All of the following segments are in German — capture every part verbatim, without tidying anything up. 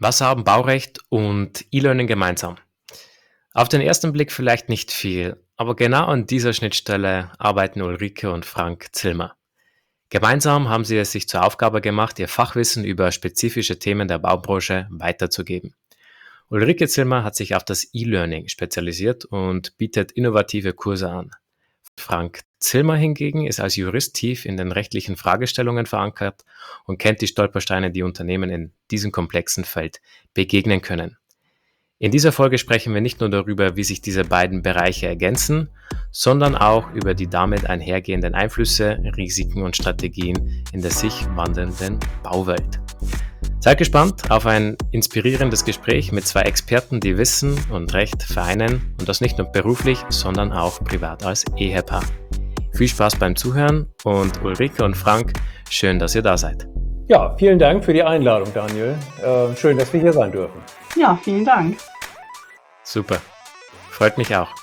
Was haben Baurecht und E-Learning gemeinsam? Auf den ersten Blick vielleicht nicht viel, aber genau an dieser Schnittstelle arbeiten Ulrike und Frank Zillmer. Gemeinsam haben sie es sich zur Aufgabe gemacht, ihr Fachwissen über spezifische Themen der Baubranche weiterzugeben. Ulrike Zillmer hat sich auf das E-Learning spezialisiert und bietet innovative Kurse an. Frank Zillmer hingegen ist als Jurist tief in den rechtlichen Fragestellungen verankert und kennt die Stolpersteine, die Unternehmen in diesem komplexen Feld begegnen können. In dieser Folge sprechen wir nicht nur darüber, wie sich diese beiden Bereiche ergänzen, sondern auch über die damit einhergehenden Einflüsse, Risiken und Strategien in der sich wandelnden Bauwelt. Seid gespannt auf ein inspirierendes Gespräch mit zwei Experten, die Wissen und Recht vereinen und das nicht nur beruflich, sondern auch privat als Ehepaar. Viel Spaß beim Zuhören und Ulrike und Frank, schön, dass ihr da seid. Ja, vielen Dank für die Einladung, Daniel. Äh, schön, dass wir hier sein dürfen. Ja, vielen Dank. Super, freut mich auch.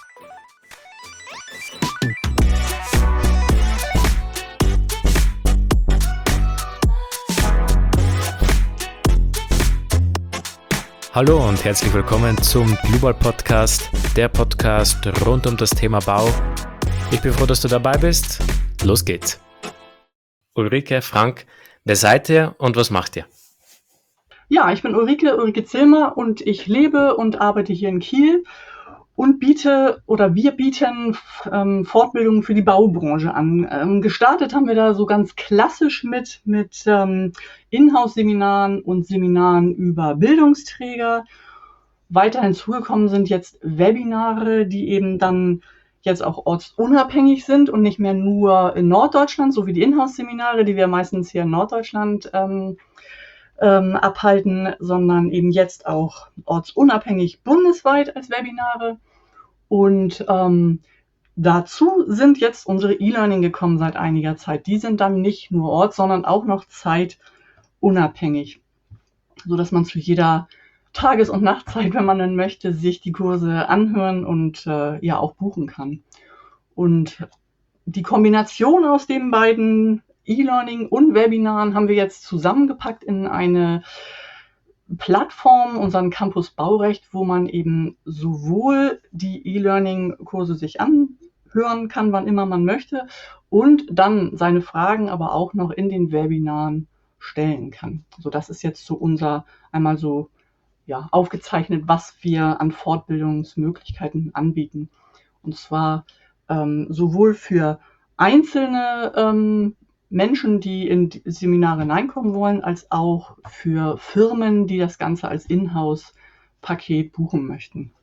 Hallo und herzlich willkommen zum Global Podcast, der Podcast rund um das Thema Bau. Ich bin froh, dass du dabei bist. Los geht's. Ulrike, Frank, wer seid ihr und was macht ihr? Ja, ich bin Ulrike, Ulrike Zillmer und ich lebe und arbeite hier in Kiel und biete oder wir bieten ähm, Fortbildungen für die Baubranche an. Ähm, gestartet haben wir da so ganz klassisch mit, mit ähm, Inhouse-Seminaren und Seminaren über Bildungsträger. Weiter hinzugekommen sind jetzt Webinare, die eben dann jetzt auch ortsunabhängig sind und nicht mehr nur in Norddeutschland, so wie die Inhouse-Seminare, die wir meistens hier in Norddeutschland ähm, ähm, abhalten, sondern eben jetzt auch ortsunabhängig bundesweit als Webinare. Und ähm, dazu sind jetzt unsere E-Learning gekommen seit einiger Zeit. Die sind dann nicht nur orts-, sondern auch noch zeitunabhängig, sodass man zu jeder Tages- und Nachtzeit, wenn man dann möchte, sich die Kurse anhören und äh, ja auch buchen kann. Und die Kombination aus den beiden E-Learning und Webinaren haben wir jetzt zusammengepackt in eine Plattform, unseren Campus Baurecht, wo man eben sowohl die E-Learning-Kurse sich anhören kann, wann immer man möchte, und dann seine Fragen aber auch noch in den Webinaren stellen kann. So, das ist jetzt so unser einmal so ja, aufgezeichnet, was wir an Fortbildungsmöglichkeiten anbieten. Und zwar ähm, sowohl für einzelne ähm, Menschen, die in die Seminare hineinkommen wollen, als auch für Firmen, die das Ganze als Inhouse-Paket buchen möchten.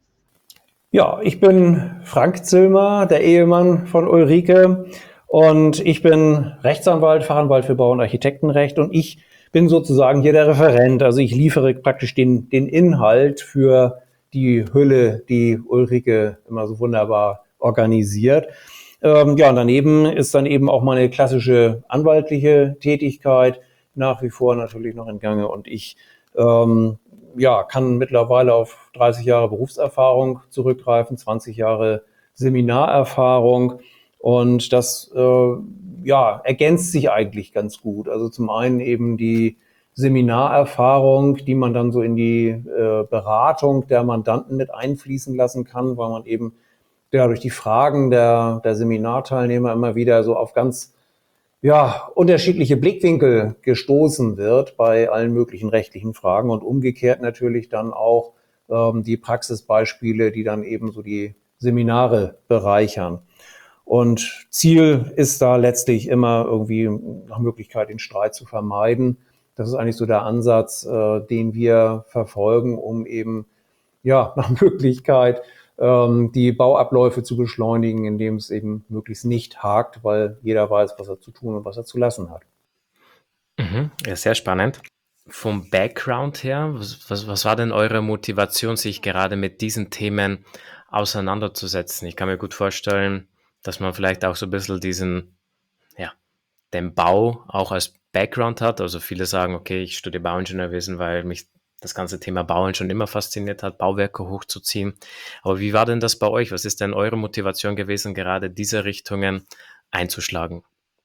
Ja, ich bin Frank Zillmer, der Ehemann von Ulrike, und ich bin Rechtsanwalt, Fachanwalt für Bau- und Architektenrecht, und ich bin sozusagen hier der Referent. Also ich liefere praktisch den, den Inhalt für die Hülle, die Ulrike immer so wunderbar organisiert. Ähm, ja, und daneben ist dann eben auch meine klassische anwaltliche Tätigkeit nach wie vor natürlich noch in Gange. Und ich ähm, ja, kann mittlerweile auf dreißig Jahre Berufserfahrung zurückgreifen, zwanzig Jahre Seminarerfahrung. Und das äh, ja, ergänzt sich eigentlich ganz gut. Also zum einen eben die Seminarerfahrung, die man dann so in die äh, Beratung der Mandanten mit einfließen lassen kann, weil man eben ja, durch die Fragen der, der Seminarteilnehmer immer wieder so auf ganz ja, unterschiedliche Blickwinkel gestoßen wird bei allen möglichen rechtlichen Fragen und umgekehrt natürlich dann auch ähm, die Praxisbeispiele, die dann eben so die Seminare bereichern. Und Ziel ist da letztlich immer irgendwie nach Möglichkeit den Streit zu vermeiden. Das ist eigentlich so der Ansatz, äh, den wir verfolgen, um eben ja nach Möglichkeit ähm, die Bauabläufe zu beschleunigen, indem es eben möglichst nicht hakt, weil jeder weiß, was er zu tun und was er zu lassen hat. Mhm, ja, sehr spannend. Vom Background her, was, was, was war denn eure Motivation, sich gerade mit diesen Themen auseinanderzusetzen? Ich kann mir gut vorstellen, dass man vielleicht auch so ein bisschen diesen, ja, den Bau auch als Background hat. Also viele sagen, okay, ich studiere Bauingenieurwesen, weil mich das ganze Thema Bauen schon immer fasziniert hat, Bauwerke hochzuziehen. Aber wie war denn das bei euch? Was ist denn eure Motivation gewesen, gerade diese Richtungen einzuschlagen?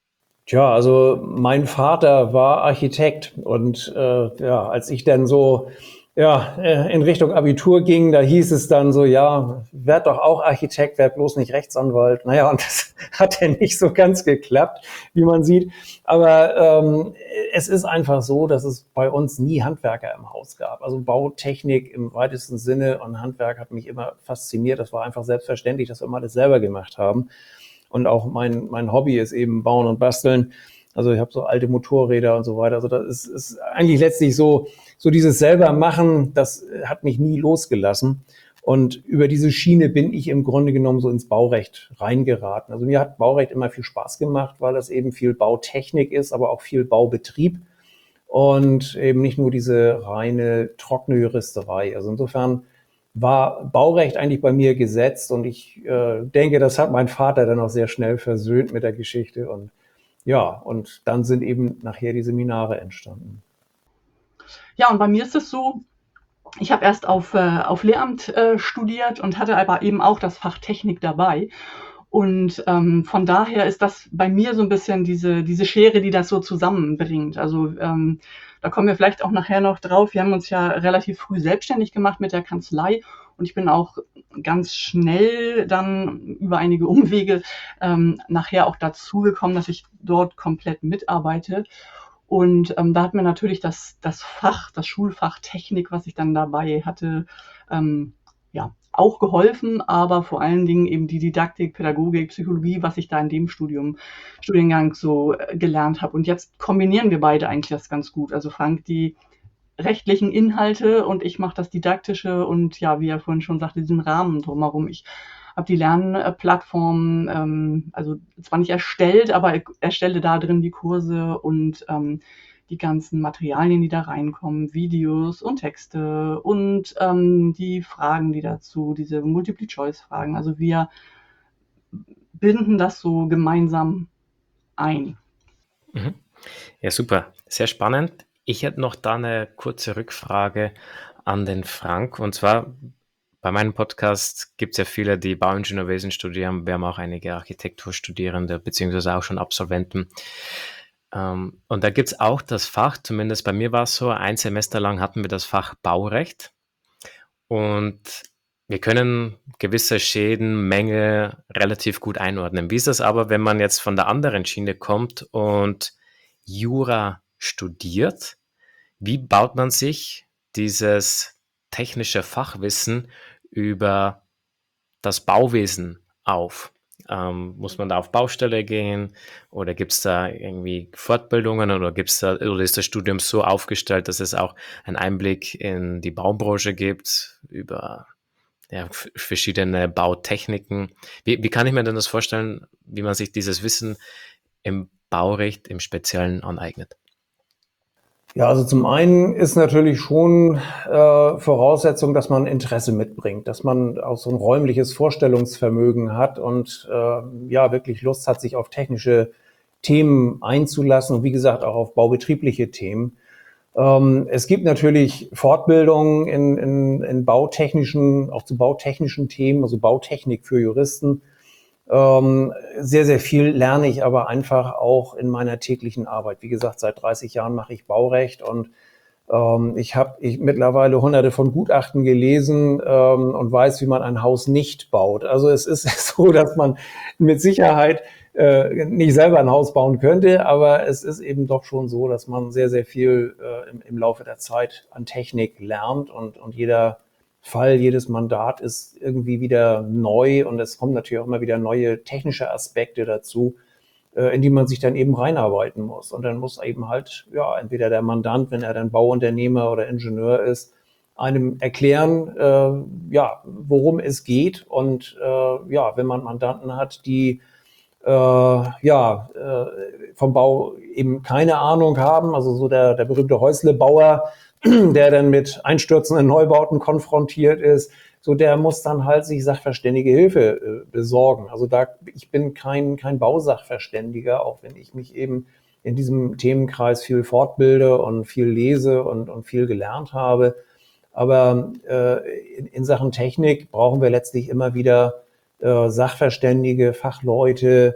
Tja, also mein Vater war Architekt und äh, ja, als ich dann so ja, äh, in Richtung Abitur ging, da hieß es dann so, ja, werd doch auch Architekt, werd bloß nicht Rechtsanwalt. Naja, und das hat ja nicht so ganz geklappt, wie man sieht. Aber ähm, es ist einfach so, dass es bei uns nie Handwerker im Haus gab. Also Bautechnik im weitesten Sinne und Handwerk hat mich immer fasziniert. Das war einfach selbstverständlich, dass wir immer alles selber gemacht haben. Und auch mein, mein Hobby ist eben Bauen und Basteln. Also ich habe so alte Motorräder und so weiter. Also das ist, ist eigentlich letztlich so, so dieses selber machen, das hat mich nie losgelassen. Und über diese Schiene bin ich im Grunde genommen so ins Baurecht reingeraten. Also mir hat Baurecht immer viel Spaß gemacht, weil das eben viel Bautechnik ist, aber auch viel Baubetrieb und eben nicht nur diese reine trockene Juristerei. Also insofern war Baurecht eigentlich bei mir gesetzt und ich äh, denke, das hat mein Vater dann auch sehr schnell versöhnt mit der Geschichte und ja, und dann sind eben nachher die Seminare entstanden. Ja, und bei mir ist es so, ich habe erst auf, äh, auf Lehramt äh, studiert und hatte aber eben auch das Fach Technik dabei. Und ähm, von daher ist das bei mir so ein bisschen diese, diese Schere, die das so zusammenbringt. Also ähm, da kommen wir vielleicht auch nachher noch drauf. Wir haben uns ja relativ früh selbstständig gemacht mit der Kanzlei und ich bin auch ganz schnell dann über einige Umwege ähm, nachher auch dazu gekommen, dass ich dort komplett mitarbeite. Und ähm, da hat mir natürlich das, das Fach, das Schulfach Technik, was ich dann dabei hatte, ähm, ja, auch geholfen, aber vor allen Dingen eben die Didaktik, Pädagogik, Psychologie, was ich da in dem Studium, Studiengang so äh, gelernt habe. Und jetzt kombinieren wir beide eigentlich das ganz gut. Also Frank die rechtlichen Inhalte und ich mache das Didaktische und ja, wie er vorhin schon sagte, diesen Rahmen drumherum. Ich habe die Lernplattform, ähm, also zwar nicht erstellt, aber erstelle da drin die Kurse und ähm, die ganzen Materialien, die da reinkommen, Videos und Texte und ähm, die Fragen, die dazu, diese Multiple-Choice-Fragen. Also wir binden das so gemeinsam ein. Mhm. Ja, super. Sehr spannend. Ich hätte noch da eine kurze Rückfrage an den Frank. Und zwar, bei meinem Podcast gibt es ja viele, die Bauingenieurwesen studieren. Wir haben auch einige Architekturstudierende, beziehungsweise auch schon Absolventen. Ähm, und da gibt es auch das Fach, zumindest bei mir war es so, ein Semester lang hatten wir das Fach Baurecht. Und wir können gewisse Schäden, Mängel relativ gut einordnen. Wie ist das aber, wenn man jetzt von der anderen Schiene kommt und Jura studiert? Wie baut man sich dieses technische Fachwissen über das Bauwesen auf? Ähm, muss man da auf Baustelle gehen oder gibt es da irgendwie Fortbildungen oder gibt's da, oder ist das Studium so aufgestellt, dass es auch einen Einblick in die Baubranche gibt über ja, f- verschiedene Bautechniken? Wie, wie kann ich mir denn das vorstellen, wie man sich dieses Wissen im Baurecht im Speziellen aneignet? Ja, also zum einen ist natürlich schon äh, Voraussetzung, dass man Interesse mitbringt, dass man auch so ein räumliches Vorstellungsvermögen hat und äh, ja wirklich Lust hat, sich auf technische Themen einzulassen und wie gesagt auch auf baubetriebliche Themen. Ähm, es gibt natürlich Fortbildungen in, in, in bautechnischen, auch zu bautechnischen Themen, also Bautechnik für Juristen. Ähm, sehr, sehr viel lerne ich aber einfach auch in meiner täglichen Arbeit. Wie gesagt, seit dreißig Jahren mache ich Baurecht und ähm, ich habe ich mittlerweile hunderte von Gutachten gelesen ähm, und weiß, wie man ein Haus nicht baut. Also es ist so, dass man mit Sicherheit äh, nicht selber ein Haus bauen könnte, aber es ist eben doch schon so, dass man sehr, sehr viel äh, im, im Laufe der Zeit an Technik lernt und, und jeder Fall, jedes Mandat ist irgendwie wieder neu und es kommen natürlich auch immer wieder neue technische Aspekte dazu, äh, in die man sich dann eben reinarbeiten muss. Und dann muss eben halt, ja, entweder der Mandant, wenn er dann Bauunternehmer oder Ingenieur ist, einem erklären, äh, ja, worum es geht. Und äh, ja, wenn man Mandanten hat, die äh, ja, äh, vom Bau eben keine Ahnung haben, also so der, der berühmte Häuslebauer, der dann mit einstürzenden Neubauten konfrontiert ist, so der muss dann halt sich sachverständige Hilfe äh, besorgen. Also da, ich bin kein, kein Bausachverständiger, auch wenn ich mich eben in diesem Themenkreis viel fortbilde und viel lese und, und viel gelernt habe. Aber äh, in, in Sachen Technik brauchen wir letztlich immer wieder äh, Sachverständige, Fachleute,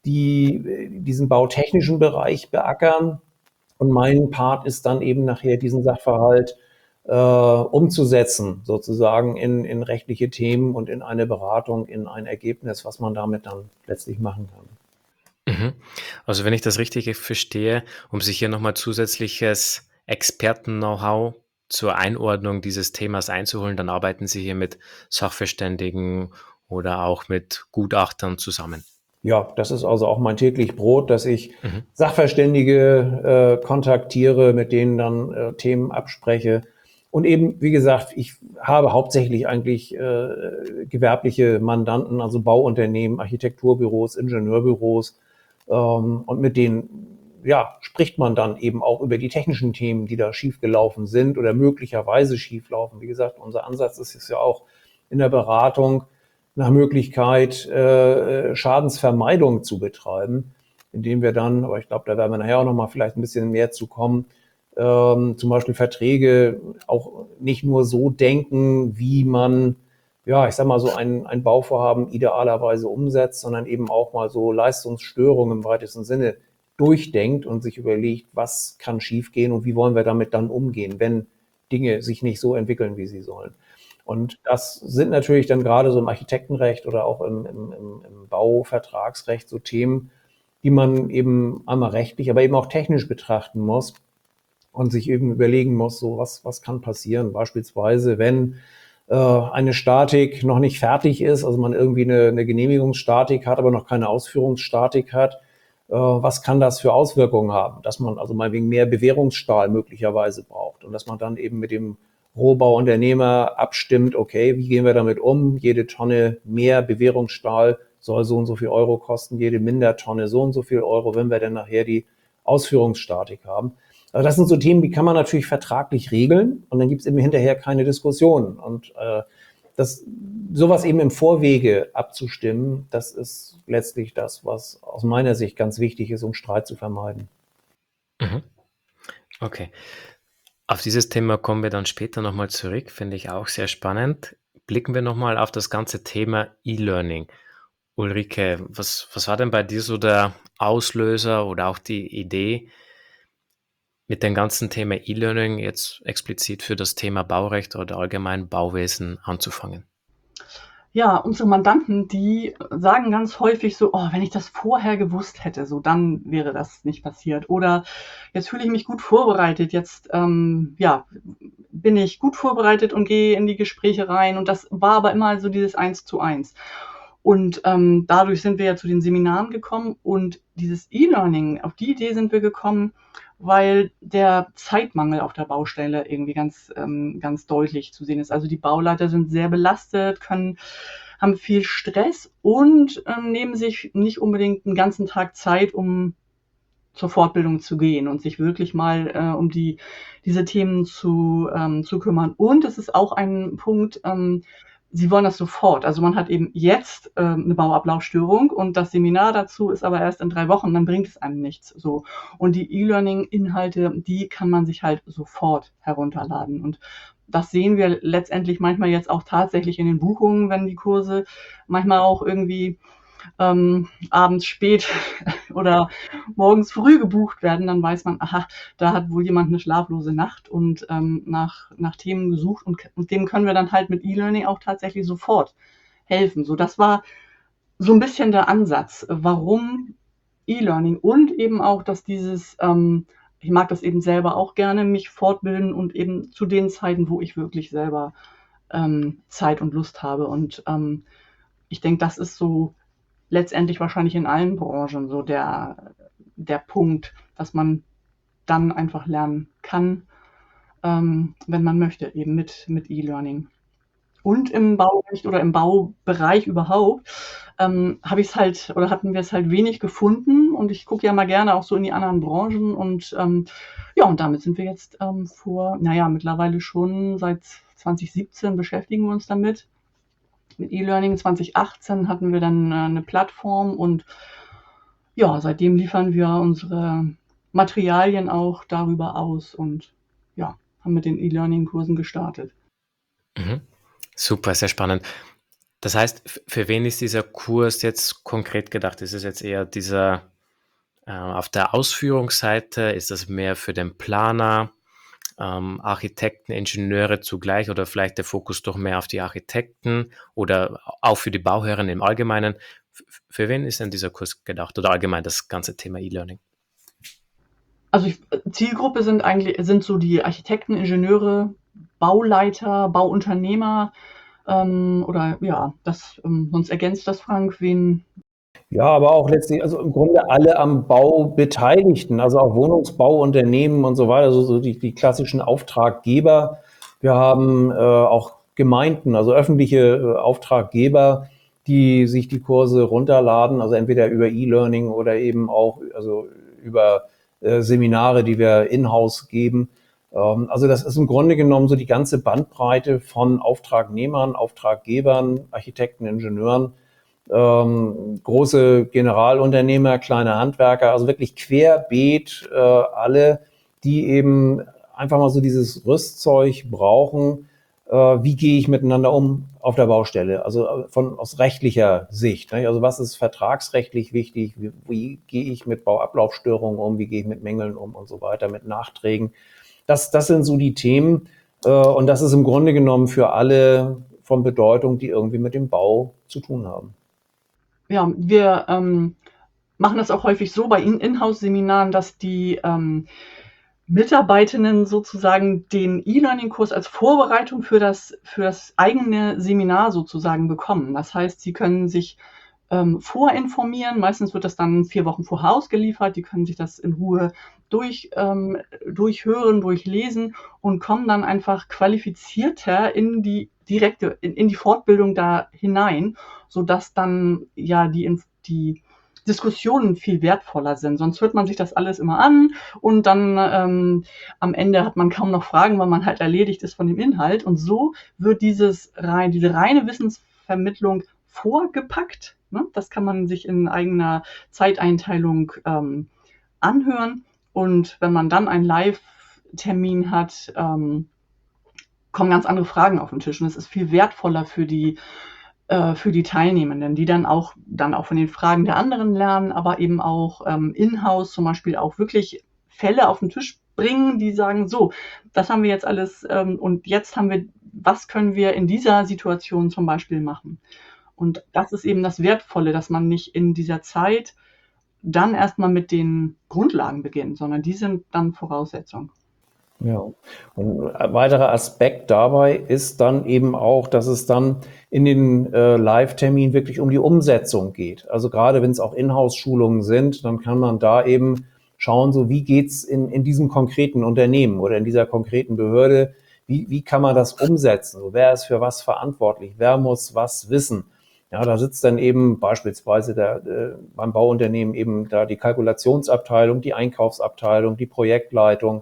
die äh, diesen bautechnischen Bereich beackern. Und mein Part ist dann eben nachher diesen Sachverhalt äh, umzusetzen, sozusagen in, in rechtliche Themen und in eine Beratung, in ein Ergebnis, was man damit dann letztlich machen kann. Mhm. Also wenn ich das richtig verstehe, um sich hier nochmal zusätzliches Experten-Know-how zur Einordnung dieses Themas einzuholen, dann arbeiten Sie hier mit Sachverständigen oder auch mit Gutachtern zusammen. Ja, das ist also auch mein täglich Brot, dass ich Mhm. Sachverständige äh, kontaktiere, mit denen dann äh, Themen abspreche. Und eben, wie gesagt, ich habe hauptsächlich eigentlich äh, gewerbliche Mandanten, also Bauunternehmen, Architekturbüros, Ingenieurbüros. Ähm, und mit denen, ja, spricht man dann eben auch über die technischen Themen, die da schiefgelaufen sind oder möglicherweise schieflaufen. Wie gesagt, unser Ansatz ist es ja auch in der Beratung, nach Möglichkeit äh, Schadensvermeidung zu betreiben, indem wir dann, aber ich glaube, da werden wir nachher auch noch mal vielleicht ein bisschen mehr zu kommen, ähm, zum Beispiel Verträge auch nicht nur so denken, wie man, ja, ich sag mal so ein, ein Bauvorhaben idealerweise umsetzt, sondern eben auch mal so Leistungsstörungen im weitesten Sinne durchdenkt und sich überlegt, was kann schiefgehen und wie wollen wir damit dann umgehen, wenn Dinge sich nicht so entwickeln, wie sie sollen. Und das sind natürlich dann gerade so im Architektenrecht oder auch im, im, im Bauvertragsrecht so Themen, die man eben einmal rechtlich, aber eben auch technisch betrachten muss und sich eben überlegen muss, so was, was kann passieren. Beispielsweise, wenn äh, eine Statik noch nicht fertig ist, also man irgendwie eine, eine Genehmigungsstatik hat, aber noch keine Ausführungsstatik hat, äh, was kann das für Auswirkungen haben? Dass man also mal wegen mehr Bewährungsstahl möglicherweise braucht und dass man dann eben mit dem Rohbauunternehmer abstimmt, okay, wie gehen wir damit um? Jede Tonne mehr Bewährungsstahl soll so und so viel Euro kosten, jede Mindertonne so und so viel Euro, wenn wir dann nachher die Ausführungsstatik haben. Also das sind so Themen, die kann man natürlich vertraglich regeln und dann gibt es eben hinterher keine Diskussionen. Und äh, das, sowas eben im Vorwege abzustimmen, das ist letztlich das, was aus meiner Sicht ganz wichtig ist, um Streit zu vermeiden. Mhm. Okay. Auf dieses Thema kommen wir dann später nochmal zurück, finde ich auch sehr spannend. Blicken wir nochmal auf das ganze Thema E-Learning. Ulrike, was, was war denn bei dir so der Auslöser oder auch die Idee, mit dem ganzen Thema E-Learning jetzt explizit für das Thema Baurecht oder allgemein Bauwesen anzufangen? Ja, unsere Mandanten, die sagen ganz häufig so, oh, wenn ich das vorher gewusst hätte, so dann wäre das nicht passiert. Oder jetzt fühle ich mich gut vorbereitet, jetzt ähm, ja, bin ich gut vorbereitet und gehe in die Gespräche rein. Und das war aber immer so dieses Eins zu eins. Und ähm, dadurch sind wir ja zu den Seminaren gekommen und dieses E-Learning, auf die Idee sind wir gekommen, weil der Zeitmangel auf der Baustelle irgendwie ganz, ähm, ganz deutlich zu sehen ist. Also die Bauleiter sind sehr belastet, können, haben viel Stress und ähm, nehmen sich nicht unbedingt einen ganzen Tag Zeit, um zur Fortbildung zu gehen und sich wirklich mal äh, um die, diese Themen zu, ähm, zu kümmern. Und es ist auch ein Punkt, ähm, sie wollen das sofort. Also man hat eben jetzt ähm, eine Bauablaufstörung und das Seminar dazu ist aber erst in drei Wochen, dann bringt es einem nichts. So. Und die E-Learning-Inhalte, die kann man sich halt sofort herunterladen. Und das sehen wir letztendlich manchmal jetzt auch tatsächlich in den Buchungen, wenn die Kurse manchmal auch irgendwie ähm, abends spät oder morgens früh gebucht werden, dann weiß man, aha, da hat wohl jemand eine schlaflose Nacht und ähm, nach, nach Themen gesucht und, und dem können wir dann halt mit E-Learning auch tatsächlich sofort helfen. So, das war so ein bisschen der Ansatz, warum E-Learning und eben auch, dass dieses, ähm, ich mag das eben selber auch gerne, mich fortbilden und eben zu den Zeiten, wo ich wirklich selber ähm, Zeit und Lust habe. Und ähm, ich denke, das ist so letztendlich wahrscheinlich in allen Branchen so der, der Punkt, dass man dann einfach lernen kann, ähm, wenn man möchte, eben mit, mit E-Learning. Und im Baurecht oder im Baubereich überhaupt ähm, habe ich es halt oder hatten wir es halt wenig gefunden und ich gucke ja mal gerne auch so in die anderen Branchen und ähm, ja, und damit sind wir jetzt ähm, vor, naja, mittlerweile schon seit zwanzig siebzehn beschäftigen wir uns damit. Mit E-Learning zwanzig achtzehn hatten wir dann äh, eine Plattform und ja, seitdem liefern wir unsere Materialien auch darüber aus und ja, haben mit den E-Learning-Kursen gestartet. Mhm. Super, sehr spannend. Das heißt, f- für wen ist dieser Kurs jetzt konkret gedacht? Ist es jetzt eher dieser äh, auf der Ausführungsseite? Ist das mehr für den Planer, ähm, Architekten, Ingenieure zugleich oder vielleicht der Fokus doch mehr auf die Architekten oder auch für die Bauherren im Allgemeinen? F- Für wen ist denn dieser Kurs gedacht oder allgemein das ganze Thema E-Learning? Also ich, Zielgruppe sind eigentlich sind so die Architekten, Ingenieure, Bauleiter, Bauunternehmer ähm, oder ja, das ähm, sonst ergänzt das Frank, wen. Ja, aber auch letztlich, also im Grunde alle am Bau Beteiligten, also auch Wohnungsbauunternehmen und so weiter, also so die, die klassischen Auftraggeber. Wir haben äh, auch Gemeinden, also öffentliche äh, Auftraggeber, die sich die Kurse runterladen, also entweder über E-Learning oder eben auch also über äh, Seminare, die wir in-house geben. Ähm, also das ist im Grunde genommen so die ganze Bandbreite von Auftragnehmern, Auftraggebern, Architekten, Ingenieuren, ähm, große Generalunternehmer, kleine Handwerker, also wirklich querbeet äh, alle, die eben einfach mal so dieses Rüstzeug brauchen. Äh, wie gehe ich miteinander um auf der Baustelle? Also äh, von aus rechtlicher Sicht. Ne? Also was ist vertragsrechtlich wichtig? Wie, wie gehe ich mit Bauablaufstörungen um? Wie gehe ich mit Mängeln um und so weiter, mit Nachträgen? Das, das sind so die Themen. Äh, und das ist im Grunde genommen für alle von Bedeutung, die irgendwie mit dem Bau zu tun haben. Ja, wir ähm, machen das auch häufig so bei In- Inhouse-Seminaren, dass die ähm, Mitarbeitenden sozusagen den E-Learning-Kurs als Vorbereitung für das, für das eigene Seminar sozusagen bekommen. Das heißt, sie können sich ähm, vorinformieren. Meistens wird das dann vier Wochen vorher ausgeliefert. Die können sich das in Ruhe durch, ähm, durchhören, durchlesen und kommen dann einfach qualifizierter in die direkte, in, in die Fortbildung da hinein, sodass dann ja die, die Diskussionen viel wertvoller sind. Sonst hört man sich das alles immer an und dann ähm, am Ende hat man kaum noch Fragen, weil man halt erledigt ist von dem Inhalt. Und so wird dieses rein, diese reine Wissensvermittlung vorgepackt. Ne? Das kann man sich in eigener Zeiteinteilung ähm, anhören. Und wenn man dann einen Live-Termin hat, ähm, kommen ganz andere Fragen auf den Tisch. Und es ist viel wertvoller für die äh, für die Teilnehmenden, die dann auch, dann auch von den Fragen der anderen lernen, aber eben auch ähm, in-house zum Beispiel auch wirklich Fälle auf den Tisch bringen, die sagen, so, das haben wir jetzt alles ähm, und jetzt haben wir, was können wir in dieser Situation zum Beispiel machen? Und das ist eben das Wertvolle, dass man nicht in dieser Zeit dann erstmal mit den Grundlagen beginnt, sondern die sind dann Voraussetzung. Ja, und ein weiterer Aspekt dabei ist dann eben auch, dass es dann in den äh, Live-Termin wirklich um die Umsetzung geht. Also gerade wenn es auch Inhouse-Schulungen sind, dann kann man da eben schauen, so wie geht's in, in diesem konkreten Unternehmen oder in dieser konkreten Behörde, wie, wie kann man das umsetzen? So, wer ist für was verantwortlich? Wer muss was wissen? Ja, da sitzt dann eben beispielsweise der, äh, beim Bauunternehmen eben da die Kalkulationsabteilung, die Einkaufsabteilung, die Projektleitung.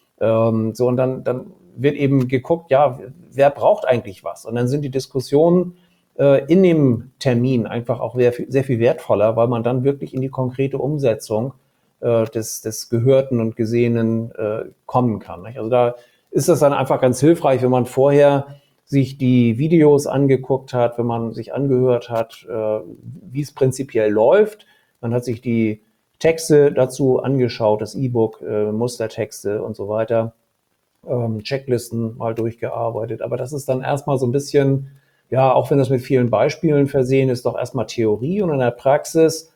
Ähm, so, und dann, dann wird eben geguckt, ja, wer braucht eigentlich was? Und dann sind die Diskussionen äh, in dem Termin einfach auch sehr, sehr viel wertvoller, weil man dann wirklich in die konkrete Umsetzung äh, des, des Gehörten und Gesehenen äh, kommen kann. Nicht? Also da ist das dann einfach ganz hilfreich, wenn man vorher sich die Videos angeguckt hat, wenn man sich angehört hat, äh, wie es prinzipiell läuft. Man hat sich die Texte dazu angeschaut, das E-Book, äh, Mustertexte und so weiter, ähm, Checklisten mal durchgearbeitet. Aber das ist dann erstmal so ein bisschen, ja, auch wenn das mit vielen Beispielen versehen ist, doch erstmal Theorie und in der Praxis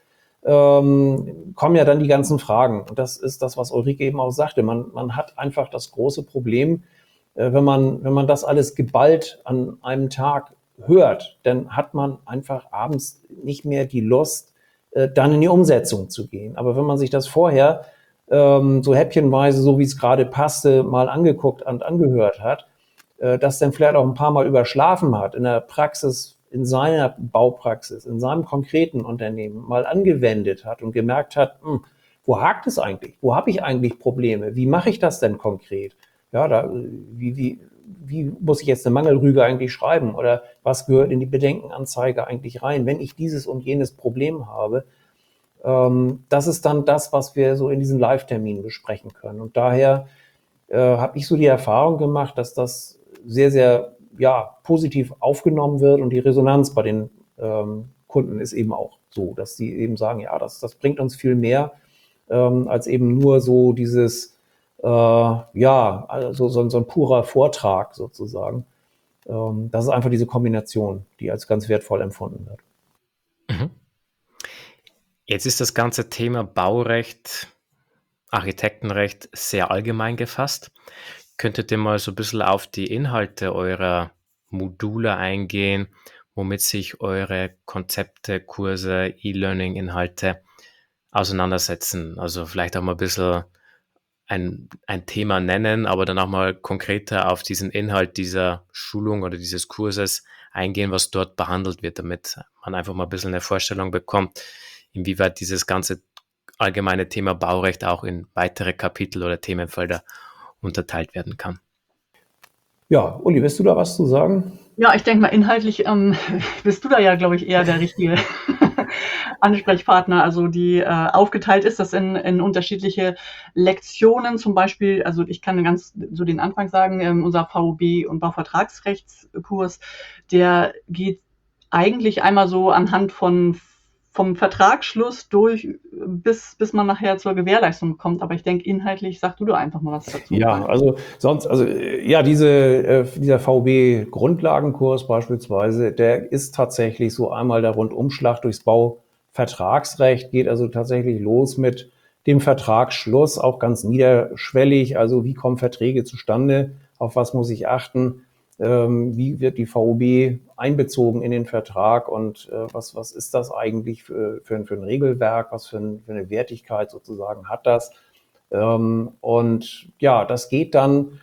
ähm, kommen ja dann die ganzen Fragen. Und das ist das, was Ulrike eben auch sagte. Man, man hat einfach das große Problem, äh, wenn man, wenn man das alles geballt an einem Tag hört, dann hat man einfach abends nicht mehr die Lust, dann in die Umsetzung zu gehen. Aber wenn man sich das vorher ähm, so häppchenweise, so wie es gerade passte, mal angeguckt und angehört hat, äh, das dann vielleicht auch ein paar Mal überschlafen hat, in der Praxis, in seiner Baupraxis, in seinem konkreten Unternehmen mal angewendet hat und gemerkt hat, hm, wo hakt es eigentlich? Wo habe ich eigentlich Probleme? Wie mache ich das denn konkret? Ja, da, wie, wie, wie muss ich jetzt eine Mangelrüge eigentlich schreiben oder was gehört in die Bedenkenanzeige eigentlich rein, wenn ich dieses und jenes Problem habe? Ähm, das ist dann das, was wir so in diesen Live-Terminen besprechen können. Und daher äh, habe ich so die Erfahrung gemacht, dass das sehr, sehr ja, positiv aufgenommen wird und die Resonanz bei den ähm, Kunden ist eben auch so, dass die eben sagen, ja, das, das bringt uns viel mehr, ähm, als eben nur so dieses, äh, ja, also so, so ein purer Vortrag sozusagen. Ähm, das ist einfach diese Kombination, die als ganz wertvoll empfunden wird. Mhm. Jetzt ist das ganze Thema Baurecht, Architektenrecht sehr allgemein gefasst. Könntet ihr mal so ein bisschen auf die Inhalte eurer Module eingehen, womit sich eure Konzepte, Kurse, E-Learning-Inhalte auseinandersetzen? Also vielleicht auch mal ein bisschen ein, ein Thema nennen, aber dann auch mal konkreter auf diesen Inhalt dieser Schulung oder dieses Kurses eingehen, was dort behandelt wird, damit man einfach mal ein bisschen eine Vorstellung bekommt, inwieweit dieses ganze allgemeine Thema Baurecht auch in weitere Kapitel oder Themenfelder unterteilt werden kann. Ja, Uli, willst du da was zu sagen? Ja, ich denke mal, inhaltlich ähm, bist du da ja, glaube ich, eher der richtige Ansprechpartner, also die äh, aufgeteilt ist das in, in unterschiedliche Lektionen, zum Beispiel, also ich kann ganz so den Anfang sagen, ähm, unser V O B und Bauvertragsrechtskurs, der geht eigentlich einmal so anhand von vom Vertragsschluss durch, bis, bis man nachher zur Gewährleistung kommt. Aber ich denke, inhaltlich, sag du doch einfach mal was dazu. Ja, also sonst, also ja, diese, äh, dieser V O B-Grundlagenkurs beispielsweise, der ist tatsächlich so einmal der Rundumschlag durchs Bauvertragsrecht, geht also tatsächlich los mit dem Vertragsschluss, auch ganz niederschwellig. Also wie kommen Verträge zustande? Auf was muss ich achten? Ähm, wie wird die V O B einbezogen in den Vertrag und äh, was, was ist das eigentlich für, für, für ein Regelwerk? Was für, ein, für eine Wertigkeit sozusagen hat das? Ähm, und ja, das geht dann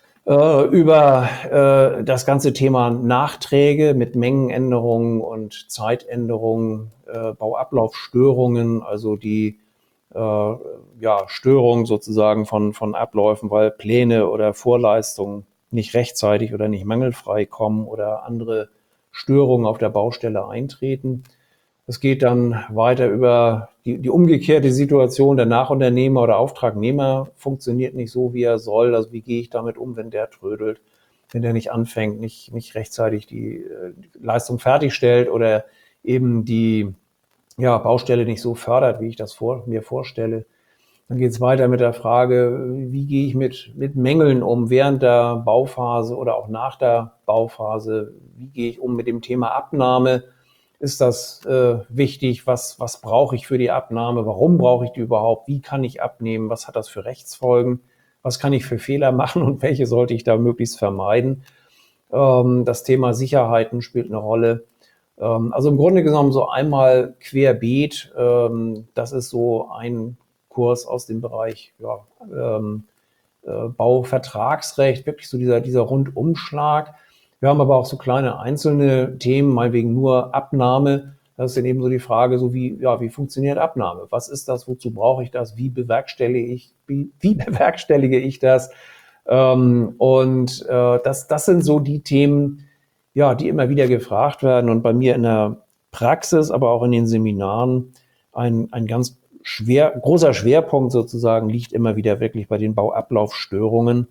äh, über äh, das ganze Thema Nachträge mit Mengenänderungen und Zeitänderungen, äh, Bauablaufsstörungen, also die äh, ja, Störung sozusagen von, von Abläufen, weil Pläne oder Vorleistungen nicht rechtzeitig oder nicht mangelfrei kommen oder andere Störungen auf der Baustelle eintreten. Es geht dann weiter über die, die umgekehrte Situation. Der Nachunternehmer oder Auftragnehmer funktioniert nicht so, wie er soll. Also wie gehe ich damit um, wenn der trödelt, wenn der nicht anfängt, nicht, nicht rechtzeitig die, die Leistung fertigstellt oder eben die ja, Baustelle nicht so fördert, wie ich das vor, mir vorstelle. Dann geht es weiter mit der Frage, wie gehe ich mit, mit Mängeln um während der Bauphase oder auch nach der Bauphase? Wie gehe ich um mit dem Thema Abnahme? Ist das äh, wichtig? Was, was brauche ich für die Abnahme? Warum brauche ich die überhaupt? Wie kann ich abnehmen? Was hat das für Rechtsfolgen? Was kann ich für Fehler machen und welche sollte ich da möglichst vermeiden? Ähm, das Thema Sicherheiten spielt eine Rolle. Ähm, also im Grunde genommen so einmal querbeet. Ähm, das ist so ein Kurs aus dem Bereich ja, ähm, äh, Bauvertragsrecht, wirklich so dieser, dieser Rundumschlag. Wir haben aber auch so kleine einzelne Themen, mal wegen nur Abnahme. Das ist dann eben so die Frage, so wie, ja, wie funktioniert Abnahme? Was ist das? Wozu brauche ich das? Wie bewerkstellige ich, wie, wie bewerkstellige ich das? Ähm, und äh, das, das sind so die Themen, ja, die immer wieder gefragt werden und bei mir in der Praxis, aber auch in den Seminaren ein, ein ganz schwer, großer Schwerpunkt sozusagen liegt immer wieder wirklich bei den Bauablaufstörungen.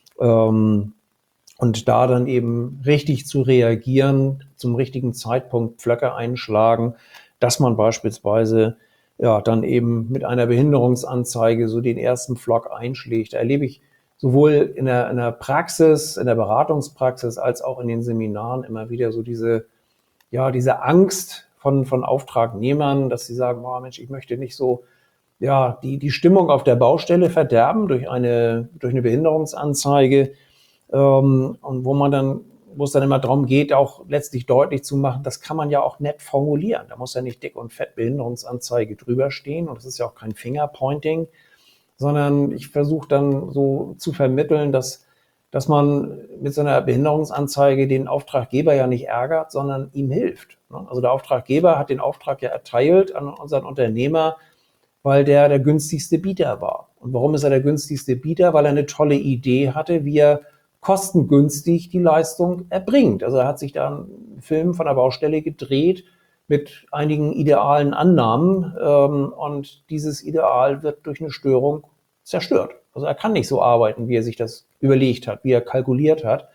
Ähm, und da dann eben richtig zu reagieren, zum richtigen Zeitpunkt Pflöcke einschlagen, dass man beispielsweise ja dann eben mit einer Behinderungsanzeige so den ersten Pflock einschlägt. Da erlebe ich sowohl in der, in der Praxis, in der Beratungspraxis, als auch in den Seminaren immer wieder so diese, ja, diese Angst von, von Auftragnehmern, dass sie sagen, oh Mensch, ich möchte nicht so, ja, die, die Stimmung auf der Baustelle verderben durch eine, durch eine Behinderungsanzeige, ähm, und wo man dann, wo es dann immer darum geht, auch letztlich deutlich zu machen, das kann man ja auch nett formulieren. Da muss ja nicht dick und fett Behinderungsanzeige drüber stehen und das ist ja auch kein Fingerpointing, sondern ich versuche dann so zu vermitteln, dass, dass man mit so einer Behinderungsanzeige den Auftraggeber ja nicht ärgert, sondern ihm hilft. Also der Auftraggeber hat den Auftrag ja erteilt an unseren Unternehmer, weil der der günstigste Bieter war. Und warum ist er der günstigste Bieter? Weil er eine tolle Idee hatte, wie er kostengünstig die Leistung erbringt. Also er hat sich da einen Film von der Baustelle gedreht mit einigen idealen Annahmen ähm, und dieses Ideal wird durch eine Störung zerstört. Also er kann nicht so arbeiten, wie er sich das überlegt hat, wie er kalkuliert hat.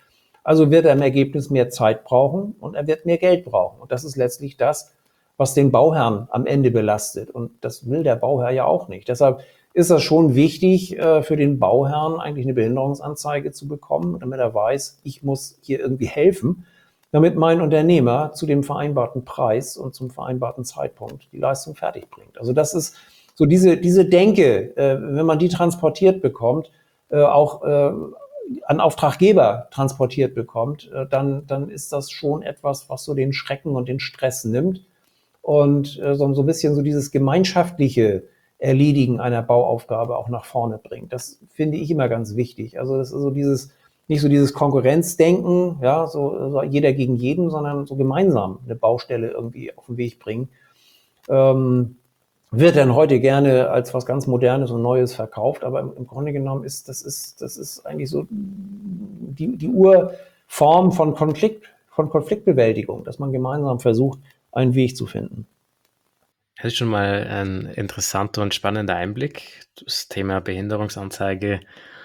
Also wird er im Ergebnis mehr Zeit brauchen und er wird mehr Geld brauchen. Und das ist letztlich das, was den Bauherrn am Ende belastet. Und das will der Bauherr ja auch nicht. Deshalb ist das schon wichtig, für den Bauherrn eigentlich eine Behinderungsanzeige zu bekommen, damit er weiß, ich muss hier irgendwie helfen, damit mein Unternehmer zu dem vereinbarten Preis und zum vereinbarten Zeitpunkt die Leistung fertig bringt. Also das ist so diese, diese Denke, wenn man die transportiert bekommt, auch an Auftraggeber transportiert bekommt, dann, dann ist das schon etwas, was so den Schrecken und den Stress nimmt und so, so ein bisschen so dieses gemeinschaftliche Erledigen einer Bauaufgabe auch nach vorne bringt. Das finde ich immer ganz wichtig. Also das ist so dieses, nicht so dieses Konkurrenzdenken, ja, so, so jeder gegen jeden, sondern so gemeinsam eine Baustelle irgendwie auf den Weg bringen. Ähm, wird dann heute gerne als was ganz Modernes und Neues verkauft, aber im, im Grunde genommen ist das ist das ist eigentlich so die, die Urform von Konflikt, von Konfliktbewältigung, dass man gemeinsam versucht, einen Weg zu finden. Das ist schon mal ein interessanter und spannender Einblick. Das Thema Behinderungsanzeige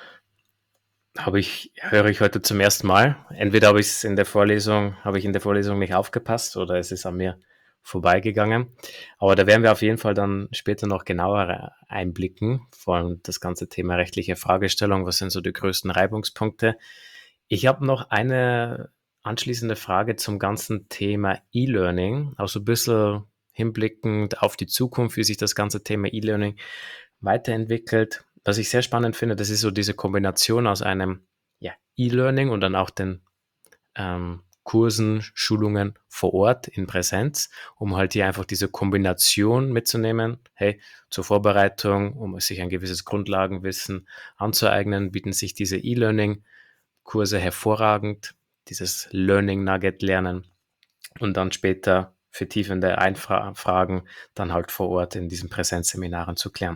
habe ich, höre ich heute zum ersten Mal. Entweder habe ich es in der Vorlesung, habe ich in der Vorlesung nicht aufgepasst oder es ist an mir vorbeigegangen. Aber da werden wir auf jeden Fall dann später noch genauer einblicken, vor allem das ganze Thema rechtliche Fragestellung. Was sind so die größten Reibungspunkte? Ich habe noch eine anschließende Frage zum ganzen Thema E-Learning, auch so ein bisschen hinblickend auf die Zukunft, wie sich das ganze Thema E-Learning weiterentwickelt. Was ich sehr spannend finde, das ist so diese Kombination aus einem ja, E-Learning und dann auch den ähm, Kursen, Schulungen vor Ort in Präsenz, um halt hier einfach diese Kombination mitzunehmen. Hey, zur Vorbereitung, um sich ein gewisses Grundlagenwissen anzueignen, bieten sich diese E-Learning-Kurse hervorragend, dieses Learning Nugget lernen und dann später vertiefende Einfragen dann halt vor Ort in diesen Präsenzseminaren zu klären.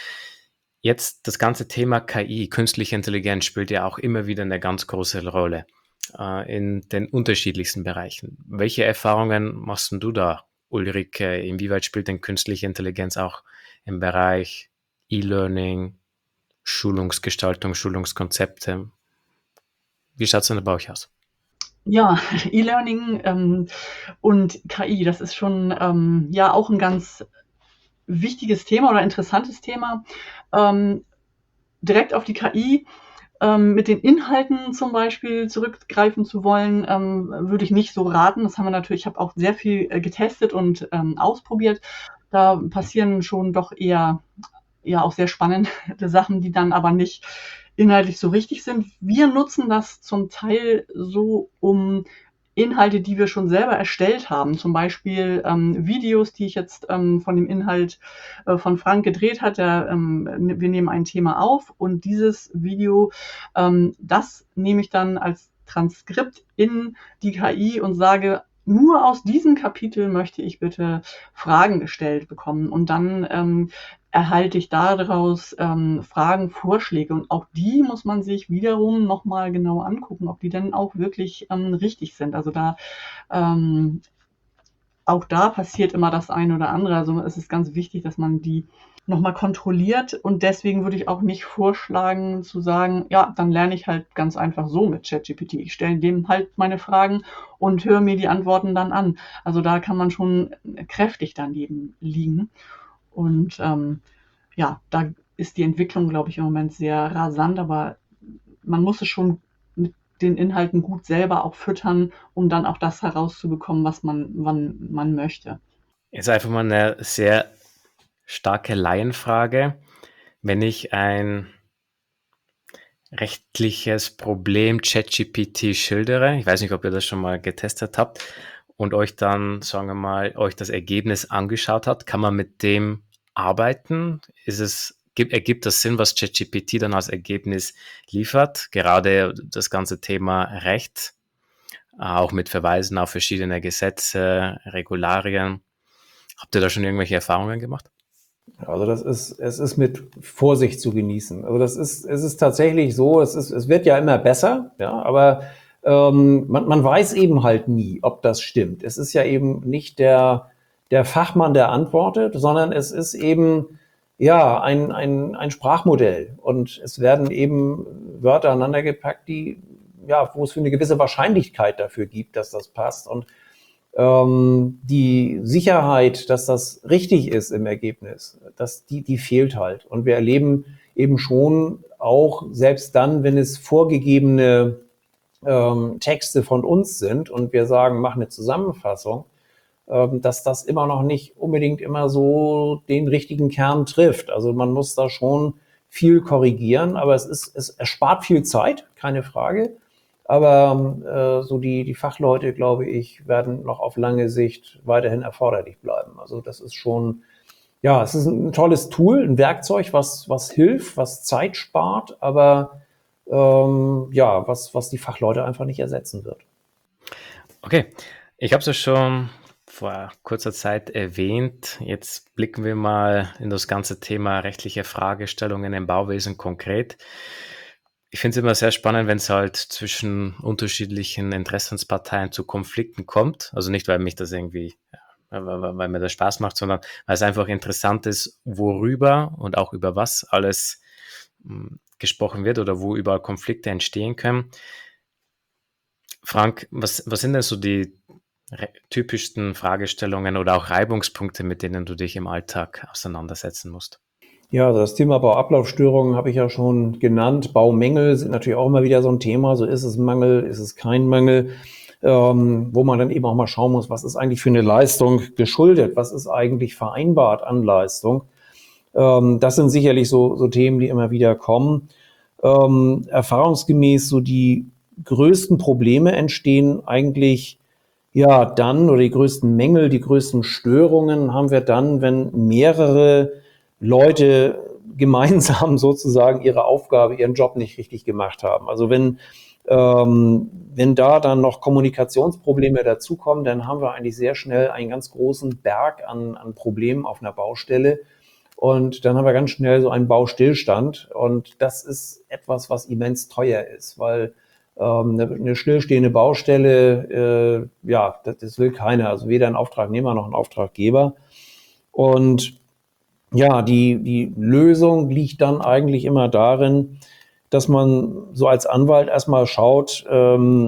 Jetzt das ganze Thema K I, künstliche Intelligenz, spielt ja auch immer wieder eine ganz große Rolle äh, in den unterschiedlichsten Bereichen. Welche Erfahrungen machst du da, Ulrike? Inwieweit spielt denn künstliche Intelligenz auch im Bereich E-Learning, Schulungsgestaltung, Schulungskonzepte? Wie schaut es denn bei euch aus? Ja, E-Learning ähm, und K I, das ist schon ähm, ja auch ein ganz wichtiges Thema oder interessantes Thema. Ähm, direkt auf die K I ähm, mit den Inhalten zum Beispiel zurückgreifen zu wollen, ähm, würde ich nicht so raten. Das haben wir natürlich, ich habe auch sehr viel äh, getestet und ähm, ausprobiert. Da passieren schon doch eher ja auch sehr spannende Sachen, die dann aber nicht inhaltlich so richtig sind. Wir nutzen das zum Teil so, um Inhalte, die wir schon selber erstellt haben, zum Beispiel ähm, Videos, die ich jetzt ähm, von dem Inhalt äh, von Frank gedreht hat. Der, ähm, wir nehmen ein Thema auf und dieses Video, ähm, das nehme ich dann als Transkript in die K I und sage, nur aus diesem Kapitel möchte ich bitte Fragen gestellt bekommen. Und dann ähm, erhalte ich daraus ähm, Fragen, Vorschläge. Und auch die muss man sich wiederum nochmal genau angucken, ob die denn auch wirklich ähm, richtig sind. Also da ähm, auch da passiert immer das eine oder andere. Also es ist ganz wichtig, dass man die nochmal kontrolliert. Und deswegen würde ich auch nicht vorschlagen zu sagen, ja, dann lerne ich halt ganz einfach so mit ChatGPT. Ich stelle dem halt meine Fragen und höre mir die Antworten dann an. Also da kann man schon kräftig daneben liegen. Und ähm, ja, da ist die Entwicklung, glaube ich, im Moment sehr rasant, aber man muss es schon mit den Inhalten gut selber auch füttern, um dann auch das herauszubekommen, was man, wann man möchte. Jetzt einfach mal eine sehr starke Laienfrage. Wenn ich ein rechtliches Problem ChatGPT schildere, ich weiß nicht, ob ihr das schon mal getestet habt, und euch dann, sagen wir mal, euch das Ergebnis angeschaut habt, kann man mit dem arbeiten? Ist es, gibt, ergibt das Sinn, was ChatGPT dann als Ergebnis liefert? Gerade das ganze Thema Recht, auch mit Verweisen auf verschiedene Gesetze, Regularien. Habt ihr da schon irgendwelche Erfahrungen gemacht? Also das ist, es ist mit Vorsicht zu genießen. Also das ist, es ist tatsächlich so, es ist, es wird ja immer besser, ja, aber ähm, man, man weiß eben halt nie, ob das stimmt. Es ist ja eben nicht der, der Fachmann, der antwortet, sondern es ist eben, ja, ein, ein, ein Sprachmodell. Und es werden eben Wörter aneinandergepackt, die ja, wo es für eine gewisse Wahrscheinlichkeit dafür gibt, dass das passt. Und ähm, die Sicherheit, dass das richtig ist im Ergebnis, dass die, die fehlt halt. Und wir erleben eben schon auch, selbst dann, wenn es vorgegebene ähm, Texte von uns sind und wir sagen, mach eine Zusammenfassung, ähm, dass das immer noch nicht unbedingt immer so den richtigen Kern trifft. Also man muss da schon viel korrigieren, aber es ist, es erspart viel Zeit, keine Frage. Aber äh, so die, die Fachleute, glaube ich, werden noch auf lange Sicht weiterhin erforderlich bleiben. Also das ist schon, ja, es ist ein tolles Tool, ein Werkzeug, was, was hilft, was Zeit spart, aber ähm, ja, was, was die Fachleute einfach nicht ersetzen wird. Okay, ich habe es ja schon vor kurzer Zeit erwähnt. Jetzt blicken wir mal in das ganze Thema rechtliche Fragestellungen im Bauwesen konkret. Ich finde es immer sehr spannend, wenn es halt zwischen unterschiedlichen Interessensparteien zu Konflikten kommt. Also nicht, weil mich das irgendwie, ja, weil, weil mir das Spaß macht, sondern weil es einfach interessant ist, worüber und auch über was alles mh, gesprochen wird oder wo überall Konflikte entstehen können. Frank, was, was sind denn so die re- typischsten Fragestellungen oder auch Reibungspunkte, mit denen du dich im Alltag auseinandersetzen musst? Ja, also das Thema Bauablaufstörungen habe ich ja schon genannt. Baumängel sind natürlich auch immer wieder so ein Thema. So, ist es ein Mangel, ist es kein Mangel, ähm, wo man dann eben auch mal schauen muss, was ist eigentlich für eine Leistung geschuldet, was ist eigentlich vereinbart an Leistung. Ähm, das sind sicherlich so, so Themen, die immer wieder kommen. Ähm, erfahrungsgemäß so die größten Probleme entstehen eigentlich ja dann, oder die größten Mängel, die größten Störungen haben wir dann, wenn mehrere Leute gemeinsam sozusagen ihre Aufgabe, ihren Job nicht richtig gemacht haben. Also wenn, ähm, wenn da dann noch Kommunikationsprobleme dazukommen, dann haben wir eigentlich sehr schnell einen ganz großen Berg an, an Problemen auf einer Baustelle. Und dann haben wir ganz schnell so einen Baustillstand. Und das ist etwas, was immens teuer ist, weil ähm, eine, eine stillstehende Baustelle, äh, ja, das, das will keiner. Also weder ein Auftragnehmer noch ein Auftraggeber. Und ja, die, die Lösung liegt dann eigentlich immer darin, dass man so als Anwalt erstmal schaut, ähm,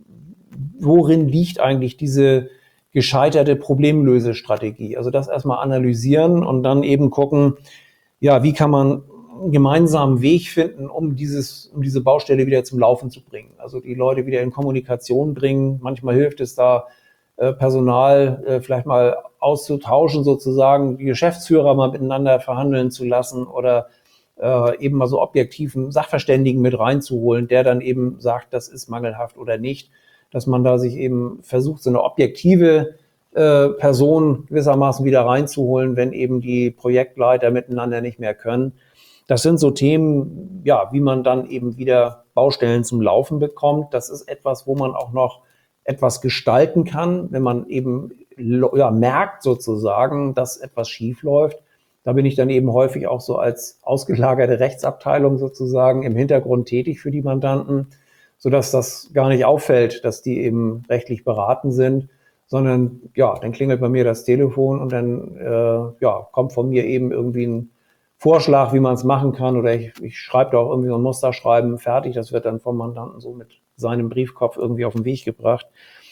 worin liegt eigentlich diese gescheiterte Problemlösestrategie. Also das erstmal analysieren und dann eben gucken, ja, wie kann man einen gemeinsamen Weg finden, um dieses, um diese Baustelle wieder zum Laufen zu bringen. Also die Leute wieder in Kommunikation bringen. Manchmal hilft es da, äh, Personal äh, vielleicht mal auszutauschen, sozusagen, die Geschäftsführer mal miteinander verhandeln zu lassen oder äh, eben mal so objektiven Sachverständigen mit reinzuholen, der dann eben sagt, das ist mangelhaft oder nicht, dass man da sich eben versucht, so eine objektive äh, Person gewissermaßen wieder reinzuholen, wenn eben die Projektleiter miteinander nicht mehr können. Das sind so Themen, ja, wie man dann eben wieder Baustellen zum Laufen bekommt. Das ist etwas, wo man auch noch etwas gestalten kann, wenn man eben ja, merkt sozusagen, dass etwas schief läuft. Da bin ich dann eben häufig auch so als ausgelagerte Rechtsabteilung sozusagen im Hintergrund tätig für die Mandanten, sodass das gar nicht auffällt, dass die eben rechtlich beraten sind, sondern ja, dann klingelt bei mir das Telefon und dann äh, ja, kommt von mir eben irgendwie ein Vorschlag, wie man es machen kann, oder ich, ich schreibe da auch irgendwie so ein Musterschreiben fertig, das wird dann vom Mandanten so mit seinem Briefkopf irgendwie auf den Weg gebracht.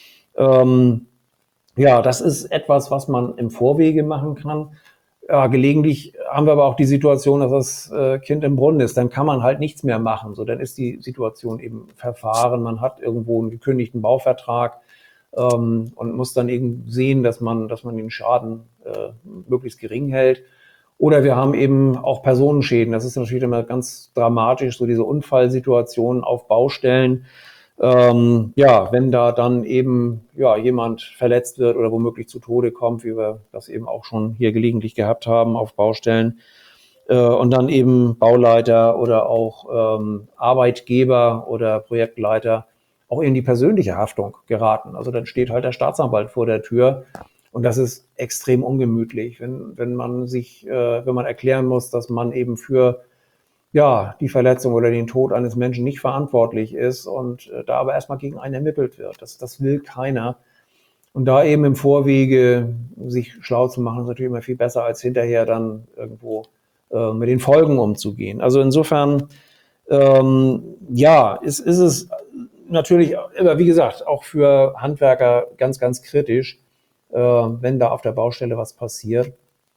Ähm, ja, das ist etwas, was man im Vorwege machen kann. Ja, gelegentlich haben wir aber auch die Situation, dass das äh, Kind im Brunnen ist. Dann kann man halt nichts mehr machen. So, dann ist die Situation eben verfahren. Man hat irgendwo einen gekündigten Bauvertrag ähm, und muss dann eben sehen, dass man, dass man den Schaden äh, möglichst gering hält. Oder wir haben eben auch Personenschäden. Das ist natürlich immer ganz dramatisch, so diese Unfallsituationen auf Baustellen. Ähm, ja, wenn da dann eben ja jemand verletzt wird oder womöglich zu Tode kommt, wie wir das eben auch schon hier gelegentlich gehabt haben auf Baustellen, äh, und dann eben Bauleiter oder auch ähm, Arbeitgeber oder Projektleiter auch in die persönliche Haftung geraten. Also dann steht halt der Staatsanwalt vor der Tür und das ist extrem ungemütlich, wenn wenn man sich, äh, wenn man erklären muss, dass man eben für ja, die Verletzung oder den Tod eines Menschen nicht verantwortlich ist und äh, da aber erstmal gegen einen ermittelt wird. Das, das will keiner. Und da eben im Vorwege sich schlau zu machen, ist natürlich immer viel besser, als hinterher dann irgendwo äh, mit den Folgen umzugehen. Also insofern, ähm, ja, ist, ist es natürlich, aber wie gesagt, auch für Handwerker ganz, ganz kritisch, äh, wenn da auf der Baustelle was passiert.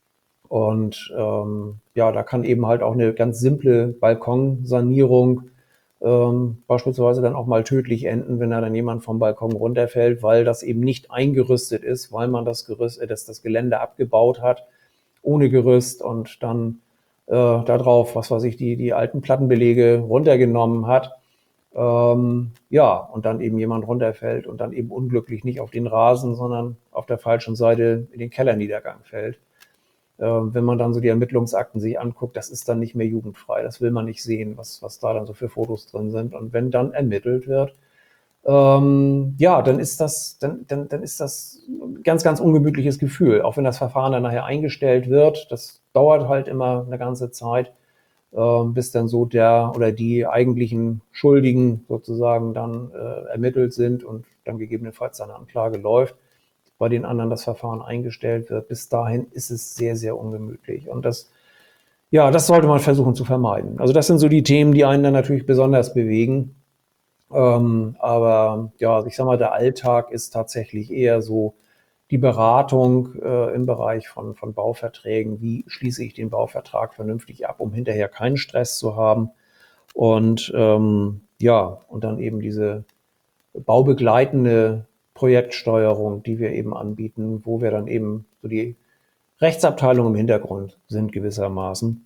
Und ähm, ja, da kann eben halt auch eine ganz simple Balkonsanierung ähm, beispielsweise dann auch mal tödlich enden, wenn da dann jemand vom Balkon runterfällt, weil das eben nicht eingerüstet ist, weil man das Gerüst, äh, das, das Gelände abgebaut hat, ohne Gerüst und dann äh, darauf, was weiß ich, die, die alten Plattenbelege runtergenommen hat. Ähm, ja, und dann eben jemand runterfällt und dann eben unglücklich nicht auf den Rasen, sondern auf der falschen Seite in den Kellerniedergang fällt. Ähm, wenn man dann so die Ermittlungsakten sich anguckt, das ist dann nicht mehr jugendfrei. Das will man nicht sehen, was, was da dann so für Fotos drin sind. Und wenn dann ermittelt wird, ähm, ja, dann ist das, dann, dann, dann ist das ein ganz, ganz ungemütliches Gefühl. Auch wenn das Verfahren dann nachher eingestellt wird, das dauert halt immer eine ganze Zeit, ähm, bis dann so der oder die eigentlichen Schuldigen sozusagen dann äh, ermittelt sind und dann gegebenenfalls eine Anklage läuft, bei den anderen das Verfahren eingestellt wird. Bis dahin ist es sehr, sehr ungemütlich. Und das, ja, das sollte man versuchen zu vermeiden. Also das sind so die Themen, die einen dann natürlich besonders bewegen. Ähm, aber ja, ich sag mal, der Alltag ist tatsächlich eher so die Beratung äh, im Bereich von, von Bauverträgen. Wie schließe ich den Bauvertrag vernünftig ab, um hinterher keinen Stress zu haben? Und ähm, ja, und dann eben diese baubegleitende Projektsteuerung, die wir eben anbieten, wo wir dann eben so die Rechtsabteilung im Hintergrund sind gewissermaßen.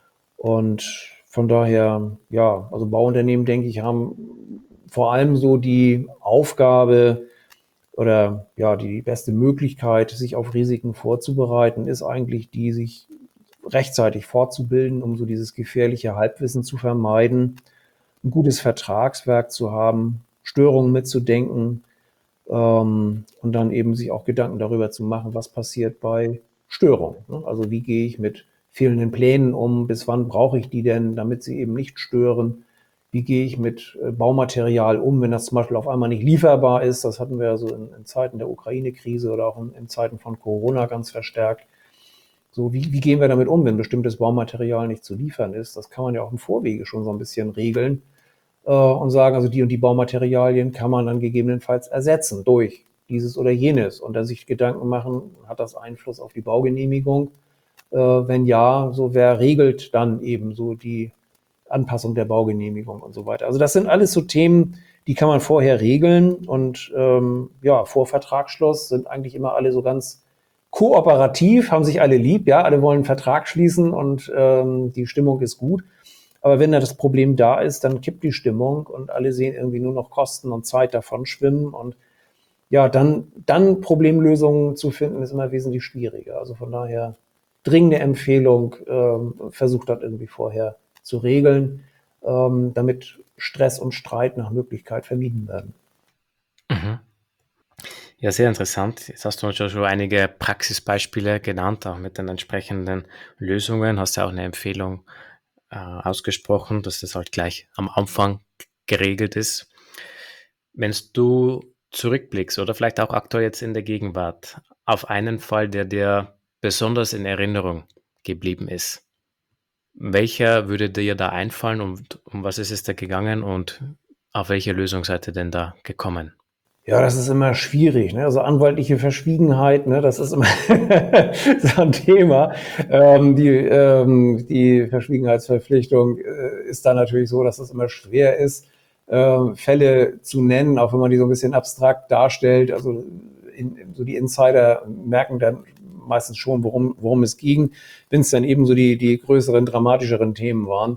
Und von daher, ja, also Bauunternehmen, denke ich, haben vor allem so die Aufgabe oder ja, die beste Möglichkeit, sich auf Risiken vorzubereiten, ist eigentlich die, sich rechtzeitig fortzubilden, um so dieses gefährliche Halbwissen zu vermeiden, ein gutes Vertragswerk zu haben, Störungen mitzudenken, ähm, und dann eben sich auch Gedanken darüber zu machen, was passiert bei Störungen. Ne? Also wie gehe ich mit fehlenden Plänen um, bis wann brauche ich die denn, damit sie eben nicht stören? Wie gehe ich mit äh, Baumaterial um, wenn das zum Beispiel auf einmal nicht lieferbar ist? Das hatten wir ja so in, in Zeiten der Ukraine-Krise oder auch in, in Zeiten von Corona ganz verstärkt. So, wie, wie gehen wir damit um, wenn bestimmtes Baumaterial nicht zu liefern ist? Das kann man ja auch im Vorwege schon so ein bisschen regeln äh, und sagen, also die und die Baumaterialien kann man dann gegebenenfalls ersetzen durch dieses oder jenes und dann sich Gedanken machen, hat das Einfluss auf die Baugenehmigung? Äh, wenn ja, so wer regelt dann eben so die Anpassung der Baugenehmigung und so weiter. Also das sind alles so Themen, die kann man vorher regeln und ähm, ja, vor Vertragsschluss sind eigentlich immer alle so ganz kooperativ, haben sich alle lieb, ja, alle wollen einen Vertrag schließen und ähm, die Stimmung ist gut. Aber wenn da das Problem da ist, dann kippt die Stimmung und alle sehen irgendwie nur noch Kosten und Zeit davon schwimmen und ja, dann, dann Problemlösungen zu finden, ist immer wesentlich schwieriger. Also von daher dringende Empfehlung, ähm, versucht das irgendwie vorher zu regeln, ähm, damit Stress und Streit nach Möglichkeit vermieden werden. Mhm. Ja, sehr interessant. Jetzt hast du uns ja schon einige Praxisbeispiele genannt, auch mit den entsprechenden Lösungen. Hast ja auch eine Empfehlung äh, ausgesprochen, dass das halt gleich am Anfang geregelt ist. Wenn du zurückblickst oder vielleicht auch aktuell jetzt in der Gegenwart auf einen Fall, der dir besonders in Erinnerung geblieben ist, welcher würde dir da einfallen und um was ist es da gegangen und auf welche Lösung seid ihr denn da gekommen? Ja, das ist immer schwierig, ne? Also anwaltliche Verschwiegenheit, ne, das ist immer so ein Thema. Ähm, die, ähm, die Verschwiegenheitsverpflichtung äh, ist da natürlich so, dass es immer schwer ist, äh, Fälle zu nennen, auch wenn man die so ein bisschen abstrakt darstellt. Also in, so die Insider merken dann meistens schon, worum, worum es ging, wenn es dann eben so die, die größeren, dramatischeren Themen waren.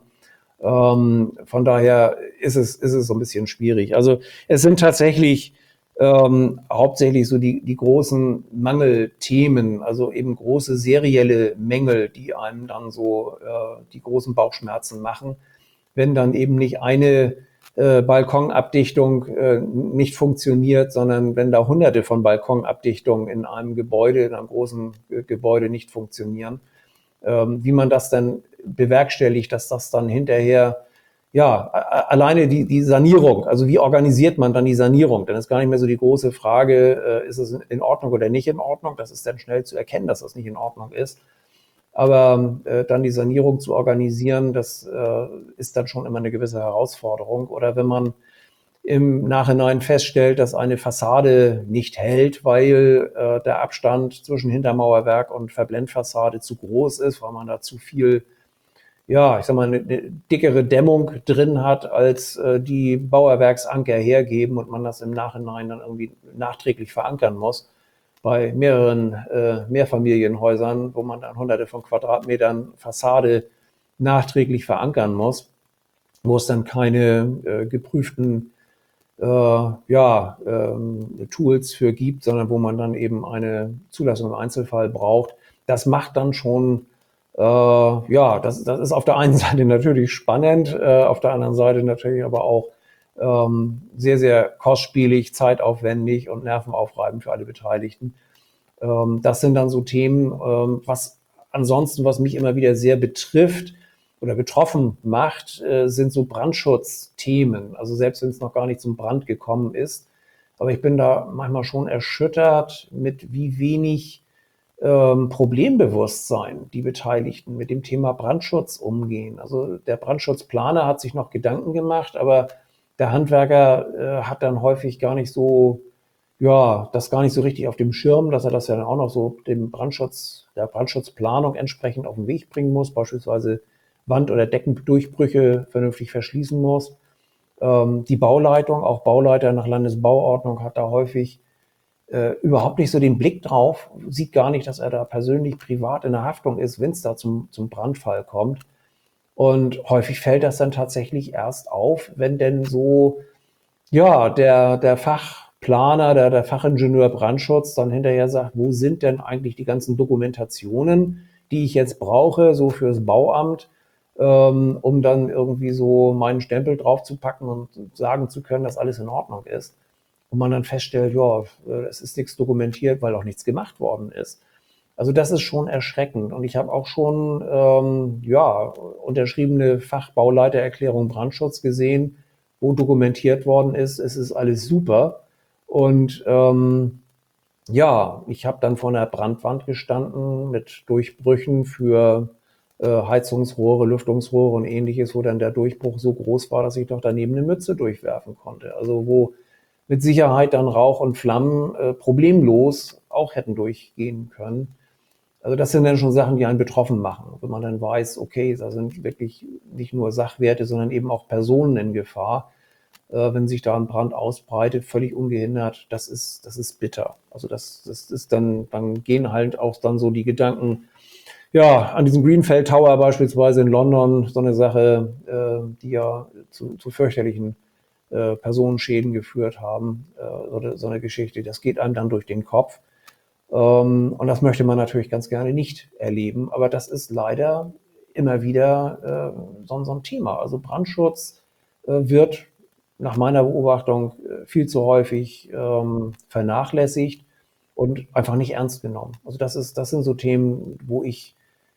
Ähm, von daher ist es, ist es so ein bisschen schwierig. Also es sind tatsächlich ähm, hauptsächlich so die, die großen Mangelthemen, also eben große serielle Mängel, die einem dann so äh, die großen Bauchschmerzen machen, wenn dann eben nicht eine äh, Balkonabdichtung äh, nicht funktioniert, sondern wenn da hunderte von Balkonabdichtungen in einem Gebäude, in einem großen äh, Gebäude nicht funktionieren, ähm, wie man das dann bewerkstelligt, dass das dann hinterher ja, alleine die, die Sanierung, also wie organisiert man dann die Sanierung? Dann ist gar nicht mehr so die große Frage, äh, ist es in Ordnung oder nicht in Ordnung? Das ist dann schnell zu erkennen, dass das nicht in Ordnung ist. Aber äh, dann die Sanierung zu organisieren, das äh, ist dann schon immer eine gewisse Herausforderung. Oder wenn man im Nachhinein feststellt, dass eine Fassade nicht hält, weil äh, der Abstand zwischen Hintermauerwerk und Verblendfassade zu groß ist, weil man da zu viel, ja, ich sag mal, eine, eine dickere Dämmung drin hat, als äh, die Bauerwerksanker hergeben und man das im Nachhinein dann irgendwie nachträglich verankern muss. Bei mehreren äh, Mehrfamilienhäusern, wo man dann hunderte von Quadratmetern Fassade nachträglich verankern muss, wo es dann keine äh, geprüften äh, ja, ähm, Tools für gibt, sondern wo man dann eben eine Zulassung im Einzelfall braucht. Das macht dann schon, äh, ja, das, das ist auf der einen Seite natürlich spannend, äh, auf der anderen Seite natürlich aber auch ähm, sehr, sehr kostspielig, zeitaufwendig und nervenaufreibend für alle Beteiligten. Ähm, das sind dann so Themen, ähm, was ansonsten, was mich immer wieder sehr betrifft oder betroffen macht, äh, sind so Brandschutzthemen. Also selbst wenn es noch gar nicht zum Brand gekommen ist. Aber ich bin da manchmal schon erschüttert, mit wie wenig ähm, Problembewusstsein die Beteiligten mit dem Thema Brandschutz umgehen. Also der Brandschutzplaner hat sich noch Gedanken gemacht, aber der Handwerker äh, hat dann häufig gar nicht so, ja, das gar nicht so richtig auf dem Schirm, dass er das ja dann auch noch so dem Brandschutz, der Brandschutzplanung entsprechend auf den Weg bringen muss, beispielsweise Wand- oder Deckendurchbrüche vernünftig verschließen muss. Ähm, die Bauleitung, auch Bauleiter nach Landesbauordnung, hat da häufig äh, überhaupt nicht so den Blick drauf, sieht gar nicht, dass er da persönlich privat in der Haftung ist, wenn es da zum, zum Brandfall kommt. Und häufig fällt das dann tatsächlich erst auf, wenn denn so, ja, der, der Fachplaner, der, der Fachingenieur Brandschutz dann hinterher sagt, wo sind denn eigentlich die ganzen Dokumentationen, die ich jetzt brauche, so fürs Bauamt, ähm, um dann irgendwie so meinen Stempel draufzupacken und sagen zu können, dass alles in Ordnung ist. Und man dann feststellt, ja, es ist nichts dokumentiert, weil auch nichts gemacht worden ist. Also das ist schon erschreckend. Und ich habe auch schon ähm, ja, unterschriebene Fachbauleitererklärung Brandschutz gesehen, wo dokumentiert worden ist, es ist alles super. Und ähm, ja, ich habe dann vor einer Brandwand gestanden mit Durchbrüchen für äh, Heizungsrohre, Lüftungsrohre und ähnliches, wo dann der Durchbruch so groß war, dass ich doch daneben eine Mütze durchwerfen konnte. Also wo mit Sicherheit dann Rauch und Flammen äh, problemlos auch hätten durchgehen können. Also das sind dann schon Sachen, die einen betroffen machen, wenn man dann weiß, okay, da sind wirklich nicht nur Sachwerte, sondern eben auch Personen in Gefahr. Äh, wenn sich da ein Brand ausbreitet, völlig ungehindert, das ist, das ist bitter. Also das, das ist dann, dann gehen halt auch dann so die Gedanken, ja, an diesem Grenfell Tower beispielsweise in London, so eine Sache, äh, die ja zu, zu fürchterlichen äh, Personenschäden geführt haben, äh, oder so eine Geschichte, das geht einem dann durch den Kopf. Ähm, und das möchte man natürlich ganz gerne nicht erleben. Aber das ist leider immer wieder äh, so, so ein Thema. Also Brandschutz äh, wird nach meiner Beobachtung äh, viel zu häufig ähm, vernachlässigt und einfach nicht ernst genommen. Also das ist, das sind so Themen, wo ich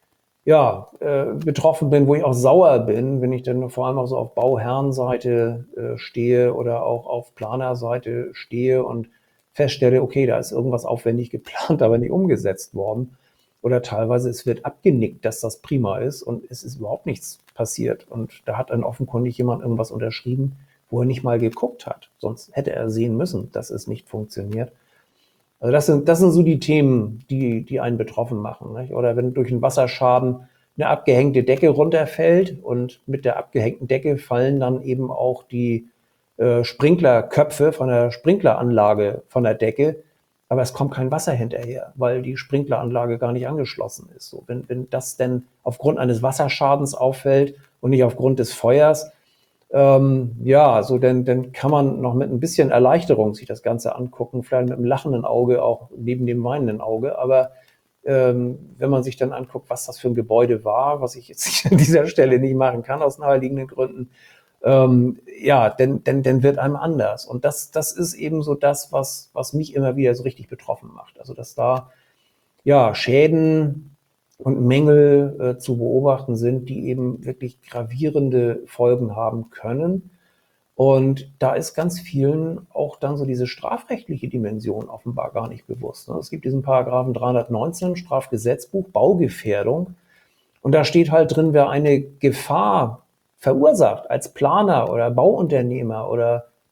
ja äh, betroffen bin, wo ich auch sauer bin, wenn ich dann vor allem auch so auf Bauherrenseite äh, stehe oder auch auf Planerseite stehe und feststelle, okay, da ist irgendwas aufwendig geplant, aber nicht umgesetzt worden. Oder teilweise es wird abgenickt, dass das prima ist und es ist überhaupt nichts passiert. Und da hat dann offenkundig jemand irgendwas unterschrieben, wo er nicht mal geguckt hat. Sonst hätte er sehen müssen, dass es nicht funktioniert. Also das sind, das sind so die Themen, die, die einen betroffen machen. Nicht? Oder wenn durch einen Wasserschaden eine abgehängte Decke runterfällt und mit der abgehängten Decke fallen dann eben auch die äh, Sprinklerköpfe von der Sprinkleranlage von der Decke, aber es kommt kein Wasser hinterher, weil die Sprinkleranlage gar nicht angeschlossen ist. So, wenn, wenn das denn aufgrund eines Wasserschadens auffällt und nicht aufgrund des Feuers, ähm, ja, so dann, dann kann man noch mit ein bisschen Erleichterung sich das Ganze angucken, vielleicht mit einem lachenden Auge auch neben dem weinenden Auge, aber ähm, wenn man sich dann anguckt, was das für ein Gebäude war, was ich jetzt an dieser Stelle nicht machen kann aus naheliegenden Gründen, ähm, ja, dann, dann, dann wird einem anders. Und das, das ist eben so das, was, was mich immer wieder so richtig betroffen macht. Also, dass da, ja, Schäden und Mängel äh, zu beobachten sind, die eben wirklich gravierende Folgen haben können. Und da ist ganz vielen auch dann so diese strafrechtliche Dimension offenbar gar nicht bewusst. Ne? Es gibt diesen Paragraphen dreihundertneunzehn Strafgesetzbuch, Baugefährdung. Und da steht halt drin, wer eine Gefahr verursacht als Planer oder Bauunternehmer oder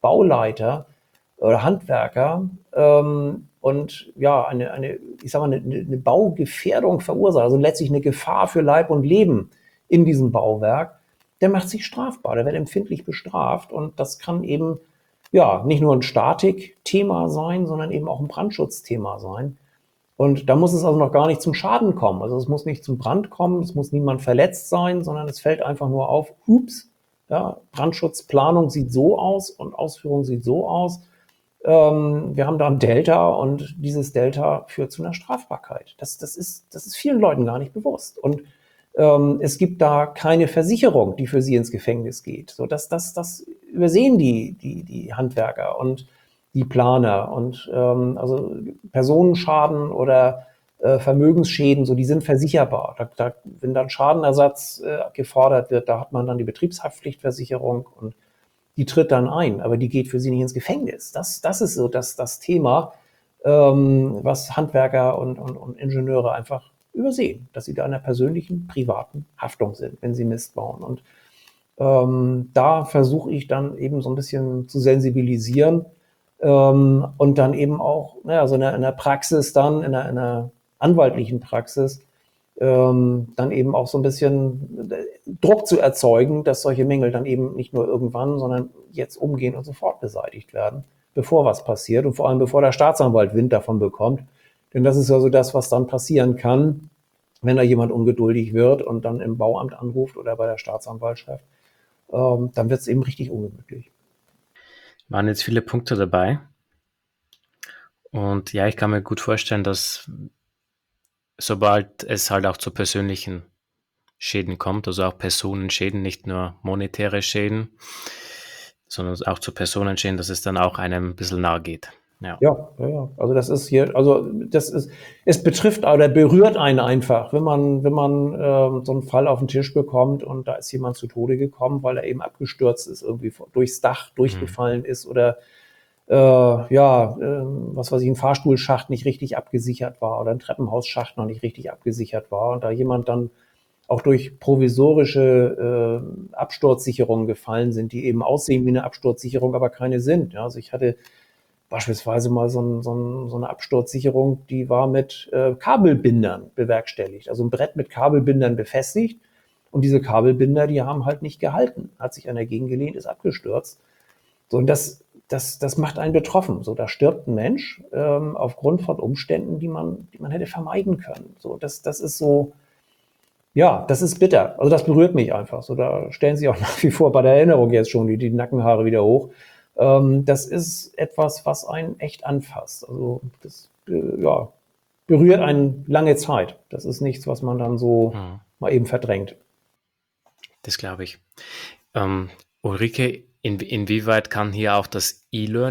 Bauleiter oder Handwerker ähm, und ja, eine, eine, ich sag mal, eine, eine Baugefährdung verursacht, also letztlich eine Gefahr für Leib und Leben in diesem Bauwerk, der macht sich strafbar, der wird empfindlich bestraft und das kann eben ja nicht nur ein Statikthema sein, sondern eben auch ein Brandschutzthema sein. Und da muss es also noch gar nicht zum Schaden kommen. Also es muss nicht zum Brand kommen, es muss niemand verletzt sein, sondern es fällt einfach nur auf, ups, ja, Brandschutzplanung sieht so aus und Ausführung sieht so aus. Ähm, wir haben da ein Delta und dieses Delta führt zu einer Strafbarkeit. Das, das, ist, das ist vielen Leuten gar nicht bewusst. Und ähm, es gibt da keine Versicherung, die für sie ins Gefängnis geht. So, das, das, das übersehen die, die, die Handwerker und die Planer. Und ähm, also Personenschaden oder äh, Vermögensschäden, so die sind versicherbar. Da, da, wenn dann Schadenersatz äh, gefordert wird, da hat man dann die Betriebshaftpflichtversicherung und die tritt dann ein, aber die geht für sie nicht ins Gefängnis. Das, das ist so das, das Thema, ähm, was Handwerker und, und, und Ingenieure einfach übersehen, dass sie da in einer persönlichen, privaten Haftung sind, wenn sie Mist bauen. Und ähm, da versuche ich dann eben so ein bisschen zu sensibilisieren ähm, und dann eben auch, naja, so in der, in der Praxis dann, in der, in der anwaltlichen Praxis, ähm, dann eben auch so ein bisschen Druck zu erzeugen, dass solche Mängel dann eben nicht nur irgendwann, sondern jetzt umgehen und sofort beseitigt werden, bevor was passiert und vor allem bevor der Staatsanwalt Wind davon bekommt. Denn das ist ja so das, was dann passieren kann, wenn da jemand ungeduldig wird und dann im Bauamt anruft oder bei der Staatsanwaltschaft. Ähm, dann wird es eben richtig ungemütlich. Waren jetzt viele Punkte dabei. Und ja, ich kann mir gut vorstellen, dass sobald es halt auch zu persönlichen Schäden kommt, also auch Personenschäden, nicht nur monetäre Schäden, sondern auch zu Personenschäden, dass es dann auch einem ein bisschen nahe geht. Ja. Ja, ja, ja. Also das ist hier, also das ist, es betrifft oder berührt einen einfach, wenn man, wenn man ähm, so einen Fall auf den Tisch bekommt und da ist jemand zu Tode gekommen, weil er eben abgestürzt ist, irgendwie durchs Dach durchgefallen mhm. ist oder äh, ja, äh, was weiß ich, ein Fahrstuhlschacht nicht richtig abgesichert war oder ein Treppenhausschacht noch nicht richtig abgesichert war und da jemand dann auch durch provisorische äh, Absturzsicherungen gefallen sind, die eben aussehen wie eine Absturzsicherung, aber keine sind. Ja, also ich hatte beispielsweise mal so, ein, so, ein, so eine Absturzsicherung, die war mit äh, Kabelbindern bewerkstelligt, also ein Brett mit Kabelbindern befestigt und diese Kabelbinder, die haben halt nicht gehalten, hat sich einer gegengelehnt, ist abgestürzt. So, und das, das, das macht einen betroffen. So, da stirbt ein Mensch ähm, aufgrund von Umständen, die man, die man hätte vermeiden können. So, das, das ist so, ja, das ist bitter. Also das berührt mich einfach. So, da stellen sich auch nach wie vor bei der Erinnerung jetzt schon die, die Nackenhaare wieder hoch. Ähm, das ist etwas, was einen echt anfasst. Also das äh, ja, berührt einen lange Zeit. Das ist nichts, was man dann so hm. mal eben verdrängt. Das glaube ich. Ähm, Ulrike, in, inwieweit kann hier auch das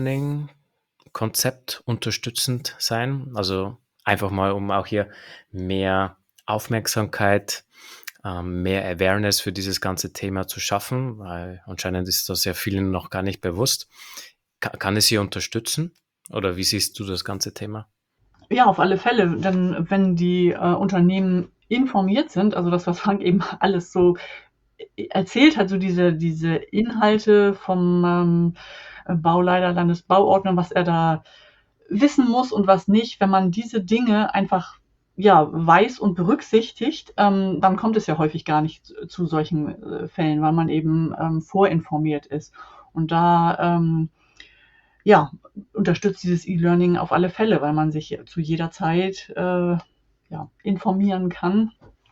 E-Learning-Konzept unterstützend sein? Also einfach mal, um auch hier mehr Aufmerksamkeit, ähm, mehr Awareness für dieses ganze Thema zu schaffen, weil anscheinend ist das ja vielen noch gar nicht bewusst. Ka- kann es hier unterstützen? Oder wie siehst du das ganze Thema? Ja, auf alle Fälle. Denn wenn die äh, Unternehmen informiert sind, also das, was Frank eben alles so erzählt hat, so diese, diese Inhalte vom ähm, Bauleiter, Landesbauordner, was er da wissen muss und was nicht, wenn man diese Dinge einfach ja, weiß und berücksichtigt, ähm, dann kommt es ja häufig gar nicht zu, zu solchen äh, Fällen, weil man eben ähm, vorinformiert ist. Und da ähm, ja, unterstützt dieses E-Learning auf alle Fälle, weil man sich zu jeder Zeit äh, ja, informieren kann.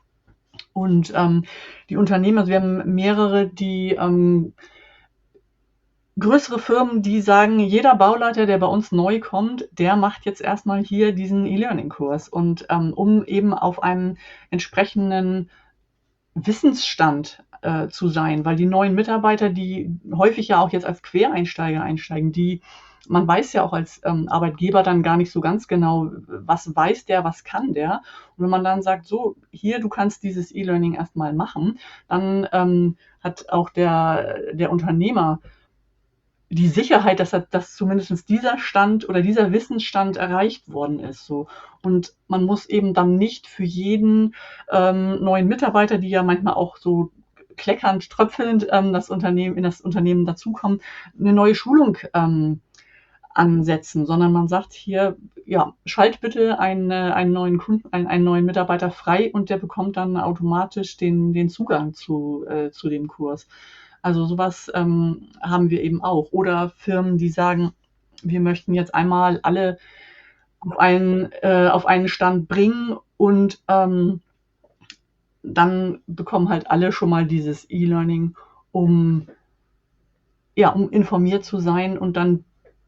Und ähm, die Unternehmen, also wir haben mehrere, die ähm, größere Firmen, die sagen, jeder Bauleiter, der bei uns neu kommt, der macht jetzt erstmal hier diesen E-Learning-Kurs. Und ähm, um eben auf einem entsprechenden Wissensstand äh, zu sein, weil die neuen Mitarbeiter, die häufig ja auch jetzt als Quereinsteiger einsteigen, die man weiß ja auch als ähm, Arbeitgeber dann gar nicht so ganz genau, was weiß der, was kann der. Und wenn man dann sagt, so, hier, du kannst dieses E-Learning erstmal machen, dann ähm, hat auch der, der Unternehmer die Sicherheit, dass, er, dass zumindest dieser Stand oder dieser Wissensstand erreicht worden ist. So. Und man muss eben dann nicht für jeden ähm, neuen Mitarbeiter, die ja manchmal auch so kleckernd, tröpfelnd ähm, das Unternehmen, in das Unternehmen dazukommen, eine neue Schulung ähm, ansetzen, sondern man sagt hier, ja, schalt bitte einen, einen neuen Kunden, einen, einen neuen Mitarbeiter frei und der bekommt dann automatisch den, den Zugang zu, äh, zu dem Kurs. Also sowas ähm, haben wir eben auch. Oder Firmen, die sagen, wir möchten jetzt einmal alle auf einen, äh, auf einen Stand bringen und ähm, dann bekommen halt alle schon mal dieses E-Learning, um, ja, um informiert zu sein und dann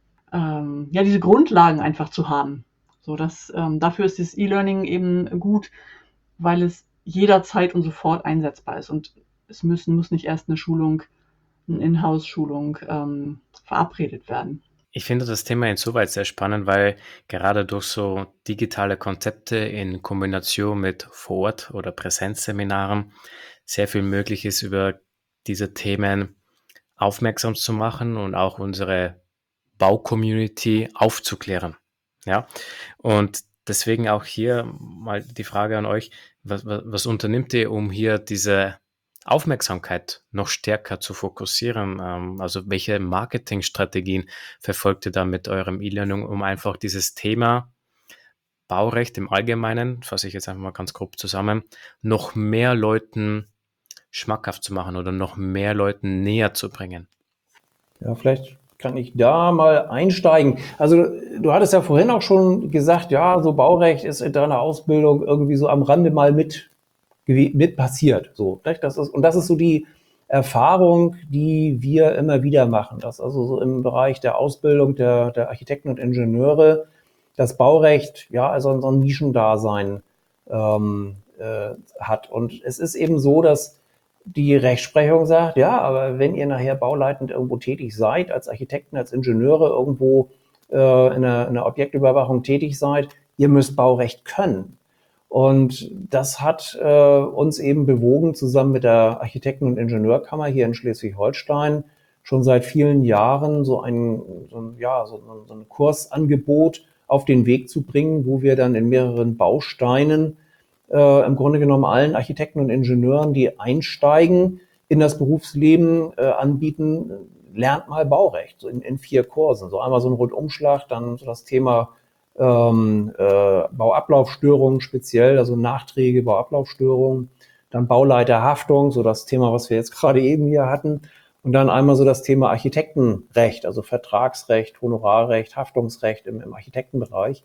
ähm, ja, diese Grundlagen einfach zu haben. So, dass, ähm, dafür ist das E-Learning eben gut, weil es jederzeit und sofort einsetzbar ist. Und es müssen, muss nicht erst eine Schulung, eine Inhouse-Schulung ähm, verabredet werden. Ich finde das Thema insoweit sehr spannend, weil gerade durch so digitale Konzepte in Kombination mit Vor-Ort- oder Präsenzseminaren sehr viel möglich ist, über diese Themen aufmerksam zu machen und auch unsere Bau-Community aufzuklären. Ja, und deswegen auch hier mal die Frage an euch, was, was, was unternimmt ihr, um hier diese Aufmerksamkeit noch stärker zu fokussieren? Ähm, also welche Marketingstrategien verfolgt ihr da mit eurem E-Learning, um einfach dieses Thema Baurecht im Allgemeinen, fasse ich jetzt einfach mal ganz grob zusammen, noch mehr Leuten schmackhaft zu machen oder noch mehr Leuten näher zu bringen? Ja, vielleicht kann ich da mal einsteigen. Also du hattest ja vorhin auch schon gesagt, ja, so Baurecht ist in deiner Ausbildung irgendwie so am Rande mal mit, mit passiert. So, das ist, und das ist so die Erfahrung, die wir immer wieder machen. Dass also so im Bereich der Ausbildung der, der Architekten und Ingenieure das Baurecht ja also so ein Nischendasein ähm, äh, hat. Und es ist eben so, dass die Rechtsprechung sagt, ja, aber wenn ihr nachher bauleitend irgendwo tätig seid, als Architekten, als Ingenieure irgendwo äh, in, der, in der Objektüberwachung tätig seid, ihr müsst Baurecht können. Und das hat äh, uns eben bewogen, zusammen mit der Architekten- und Ingenieurkammer hier in Schleswig-Holstein schon seit vielen Jahren so ein, so ein, ja, so ein, so ein Kursangebot auf den Weg zu bringen, wo wir dann in mehreren Bausteinen äh, im Grunde genommen allen Architekten und Ingenieuren, die einsteigen in das Berufsleben, äh, anbieten, lernt mal Baurecht, so in, in vier Kursen. So einmal so ein Rundumschlag, dann so das Thema ähm, äh, Bauablaufstörungen speziell, also Nachträge, Bauablaufstörungen, dann Bauleiterhaftung, so das Thema, was wir jetzt gerade eben hier hatten, und dann einmal so das Thema Architektenrecht, also Vertragsrecht, Honorarrecht, Haftungsrecht im, im Architektenbereich.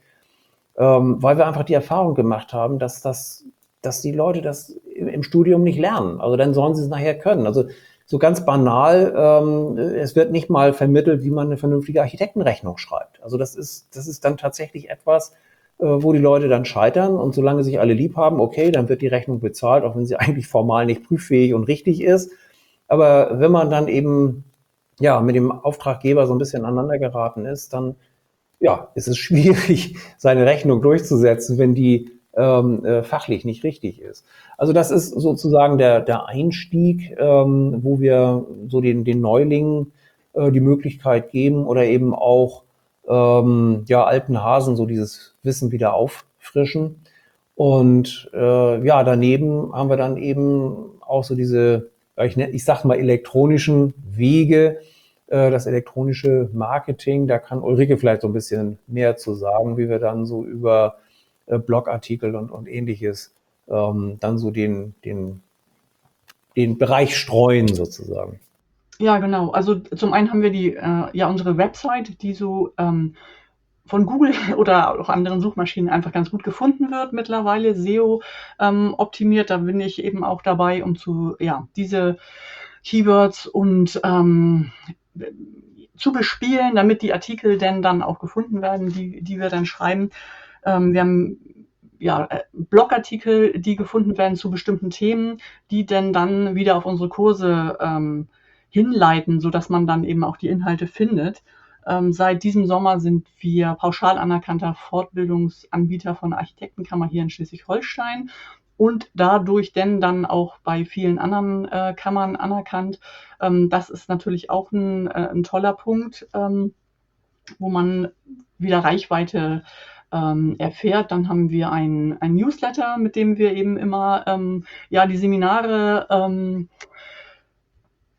Ähm, weil wir einfach die Erfahrung gemacht haben, dass das, dass die Leute das im, im Studium nicht lernen. Also dann sollen sie es nachher können. Also so ganz banal, ähm, es wird nicht mal vermittelt, wie man eine vernünftige Architektenrechnung schreibt. Also das ist, das ist dann tatsächlich etwas, äh, wo die Leute dann scheitern, und solange sich alle lieb haben, okay, dann wird die Rechnung bezahlt, auch wenn sie eigentlich formal nicht prüffähig und richtig ist. Aber wenn man dann eben ja mit dem Auftraggeber so ein bisschen aneinander geraten ist, dann ja, es ist schwierig, seine Rechnung durchzusetzen, wenn die ähm, äh, fachlich nicht richtig ist. Also das ist sozusagen der, der Einstieg, ähm, wo wir so den, den Neulingen äh, die Möglichkeit geben oder eben auch ähm, ja, alten Hasen so dieses Wissen wieder auffrischen. Und äh, ja, daneben haben wir dann eben auch so diese, ich, ich sag mal, elektronischen Wege, das elektronische Marketing. Da kann Ulrike vielleicht so ein bisschen mehr zu sagen, wie wir dann so über Blogartikel und, und ähnliches ähm, dann so den, den, den Bereich streuen sozusagen. Ja, genau. Also zum einen haben wir die, äh, ja, unsere Website, die so ähm, von Google oder auch anderen Suchmaschinen einfach ganz gut gefunden wird mittlerweile, S E O ähm, optimiert. Da bin ich eben auch dabei, um zu, ja, diese Keywords und ähm, zu bespielen, damit die Artikel denn dann auch gefunden werden, die, die wir dann schreiben. Ähm, wir haben ja, Blogartikel, die gefunden werden zu bestimmten Themen, die denn dann wieder auf unsere Kurse ähm, hinleiten, sodass man dann eben auch die Inhalte findet. Ähm, seit diesem Sommer sind wir pauschal anerkannter Fortbildungsanbieter von der Architektenkammer hier in Schleswig-Holstein und dadurch denn dann auch bei vielen anderen äh, Kammern anerkannt. Ähm, das ist natürlich auch ein, äh, ein toller Punkt, ähm, wo man wieder Reichweite ähm, erfährt. Dann haben wir ein, ein Newsletter, mit dem wir eben immer ähm, ja, die Seminare ähm,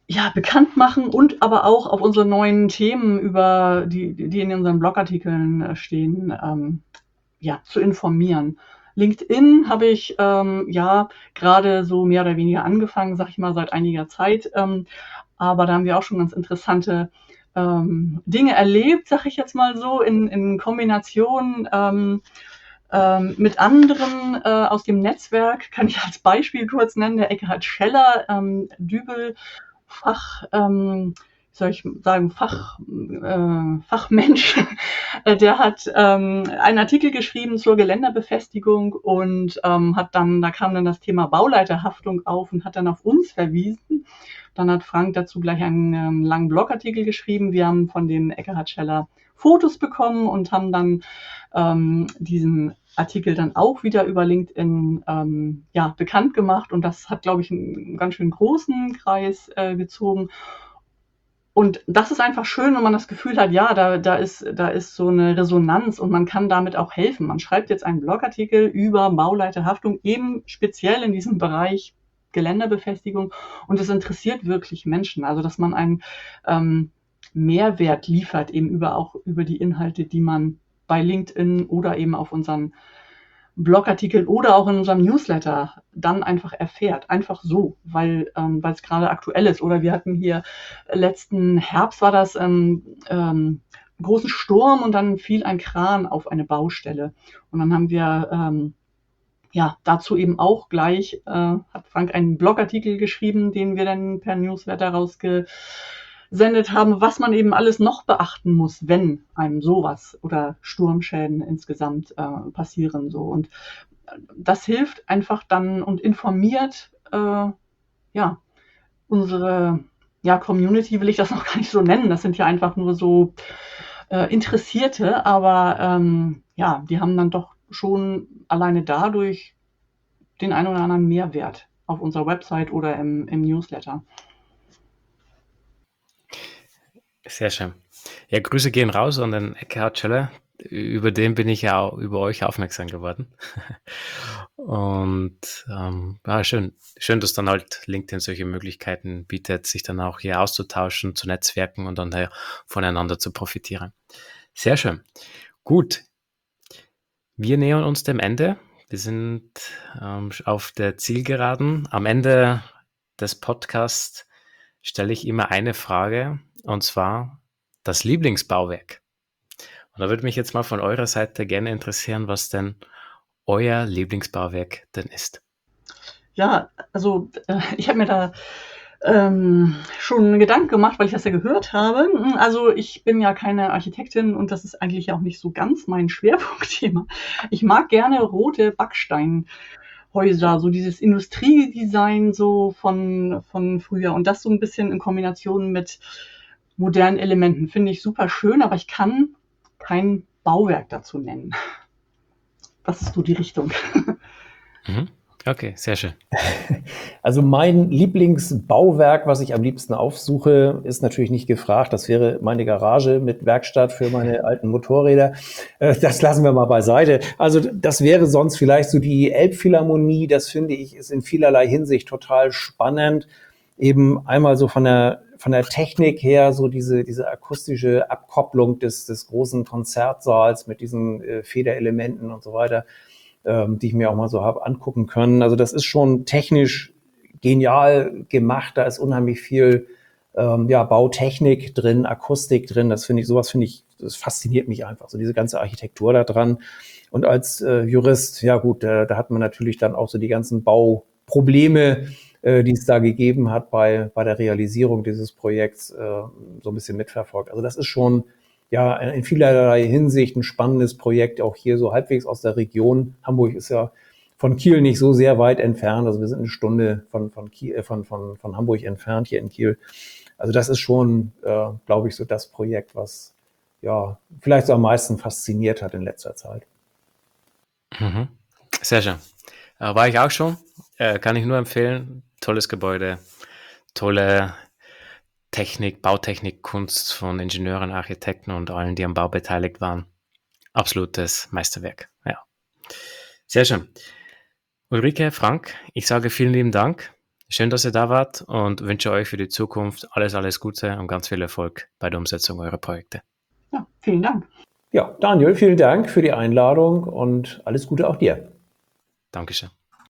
ja, bekannt machen und aber auch auf unsere neuen Themen, über die, die in unseren Blogartikeln äh, stehen, ähm, ja, zu informieren. LinkedIn habe ich ähm, ja gerade so mehr oder weniger angefangen, sag ich mal, seit einiger Zeit. Ähm, aber da haben wir auch schon ganz interessante ähm, Dinge erlebt, sag ich jetzt mal so, in, in Kombination ähm, ähm, mit anderen äh, aus dem Netzwerk. Kann ich als Beispiel kurz nennen, der Eckhard Scheller, ähm, Dübel, Fach, ähm, wie soll ich sagen, Fach, äh, Fachmensch, der hat ähm, einen Artikel geschrieben zur Geländerbefestigung und ähm, hat dann, da kam dann das Thema Bauleiterhaftung auf und hat dann auf uns verwiesen. Dann hat Frank dazu gleich einen ähm, langen Blogartikel geschrieben. Wir haben von dem Eckhard Scheller Fotos bekommen und haben dann ähm, diesen Artikel dann auch wieder über LinkedIn ähm, ja, bekannt gemacht. Und das hat, glaube ich, einen ganz schön großen Kreis äh, gezogen. Und das ist einfach schön, wenn man das Gefühl hat, ja, da, da, ist, da ist so eine Resonanz und man kann damit auch helfen. Man schreibt jetzt einen Blogartikel über Bauleiterhaftung, eben speziell in diesem Bereich Geländerbefestigung. Und es interessiert wirklich Menschen. Also, dass man einen ähm, Mehrwert liefert, eben über auch über die Inhalte, die man bei LinkedIn oder eben auf unseren Blogartikeln oder auch in unserem Newsletter dann einfach erfährt. Einfach so, weil ähm, weil es gerade aktuell ist. Oder wir hatten hier letzten Herbst war das ähm, ähm, einen großen Sturm und dann fiel ein Kran auf eine Baustelle. Und dann haben wir ähm, ja dazu eben auch gleich, äh, hat Frank einen Blogartikel geschrieben, den wir dann per Newsletter rausgesendet haben, was man eben alles noch beachten muss, wenn einem sowas oder Sturmschäden insgesamt äh, passieren. So. Und das hilft einfach dann und informiert äh, ja unsere ja, Community, will ich das noch gar nicht so nennen. Das sind ja einfach nur so äh, Interessierte, aber ähm, ja, die haben dann doch schon alleine dadurch den einen oder anderen Mehrwert auf unserer Website oder im, im Newsletter. Sehr schön. Ja, Grüße gehen raus an den Eckhard Scheller. Über den bin ich ja auch über euch aufmerksam geworden. Und ähm, ja, schön. Schön, dass dann halt LinkedIn solche Möglichkeiten bietet, sich dann auch hier auszutauschen, zu netzwerken und dann daher voneinander zu profitieren. Sehr schön. Gut. Wir nähern uns dem Ende. Wir sind ähm, auf der Zielgeraden. Am Ende des Podcasts stelle ich immer eine Frage, und zwar das Lieblingsbauwerk. Und da würde mich jetzt mal von eurer Seite gerne interessieren, was denn euer Lieblingsbauwerk denn ist. Ja, also äh, ich habe mir da ähm, schon Gedanken gemacht, weil ich das ja gehört habe. Also ich bin ja keine Architektin und das ist eigentlich auch nicht so ganz mein Schwerpunktthema. Ich mag gerne rote Backsteinhäuser, so dieses Industriedesign so von, von früher und das so ein bisschen in Kombination mit modernen Elementen. Finde ich super schön, aber ich kann kein Bauwerk dazu nennen. Das ist so die Richtung. Mhm. Okay, sehr schön. Also mein Lieblingsbauwerk, was ich am liebsten aufsuche, ist natürlich nicht gefragt. Das wäre meine Garage mit Werkstatt für meine alten Motorräder. Das lassen wir mal beiseite. Also das wäre sonst vielleicht so die Elbphilharmonie. Das finde ich ist in vielerlei Hinsicht total spannend. Eben einmal so von der von der Technik her so diese diese akustische Abkopplung des des großen Konzertsaals mit diesen äh, Federelementen und so weiter, die ich mir auch mal so habe angucken können. Also das ist schon technisch genial gemacht. Da ist unheimlich viel ähm, ja, Bautechnik drin, Akustik drin. Das finde ich, sowas finde ich, das fasziniert mich einfach. So diese ganze Architektur da dran. Und als äh, Jurist, ja gut, da, da hat man natürlich dann auch so die ganzen Bauprobleme, äh, die es da gegeben hat bei, bei der Realisierung dieses Projekts, äh, so ein bisschen mitverfolgt. Also das ist schon ja, in vielerlei Hinsicht ein spannendes Projekt, auch hier so halbwegs aus der Region. Hamburg ist ja von Kiel nicht so sehr weit entfernt. Also wir sind eine Stunde von, von, Kiel, von, von, von Hamburg entfernt hier in Kiel. Also das ist schon, äh, glaube ich, so das Projekt, was ja vielleicht so am meisten fasziniert hat in letzter Zeit. Mhm. Sehr schön. Äh, war ich auch schon. Äh, kann ich nur empfehlen. Tolles Gebäude, tolle Technik, Bautechnik, Kunst von Ingenieuren, Architekten und allen, die am Bau beteiligt waren. Absolutes Meisterwerk. Ja. Sehr schön. Ulrike, Frank, ich sage vielen lieben Dank Schön, dass ihr da wart und wünsche euch für die Zukunft alles, alles Gute und ganz viel Erfolg bei der Umsetzung eurer Projekte. Ja, vielen Dank. Ja, Daniel, vielen Dank für die Einladung und alles Gute auch dir. Dankeschön.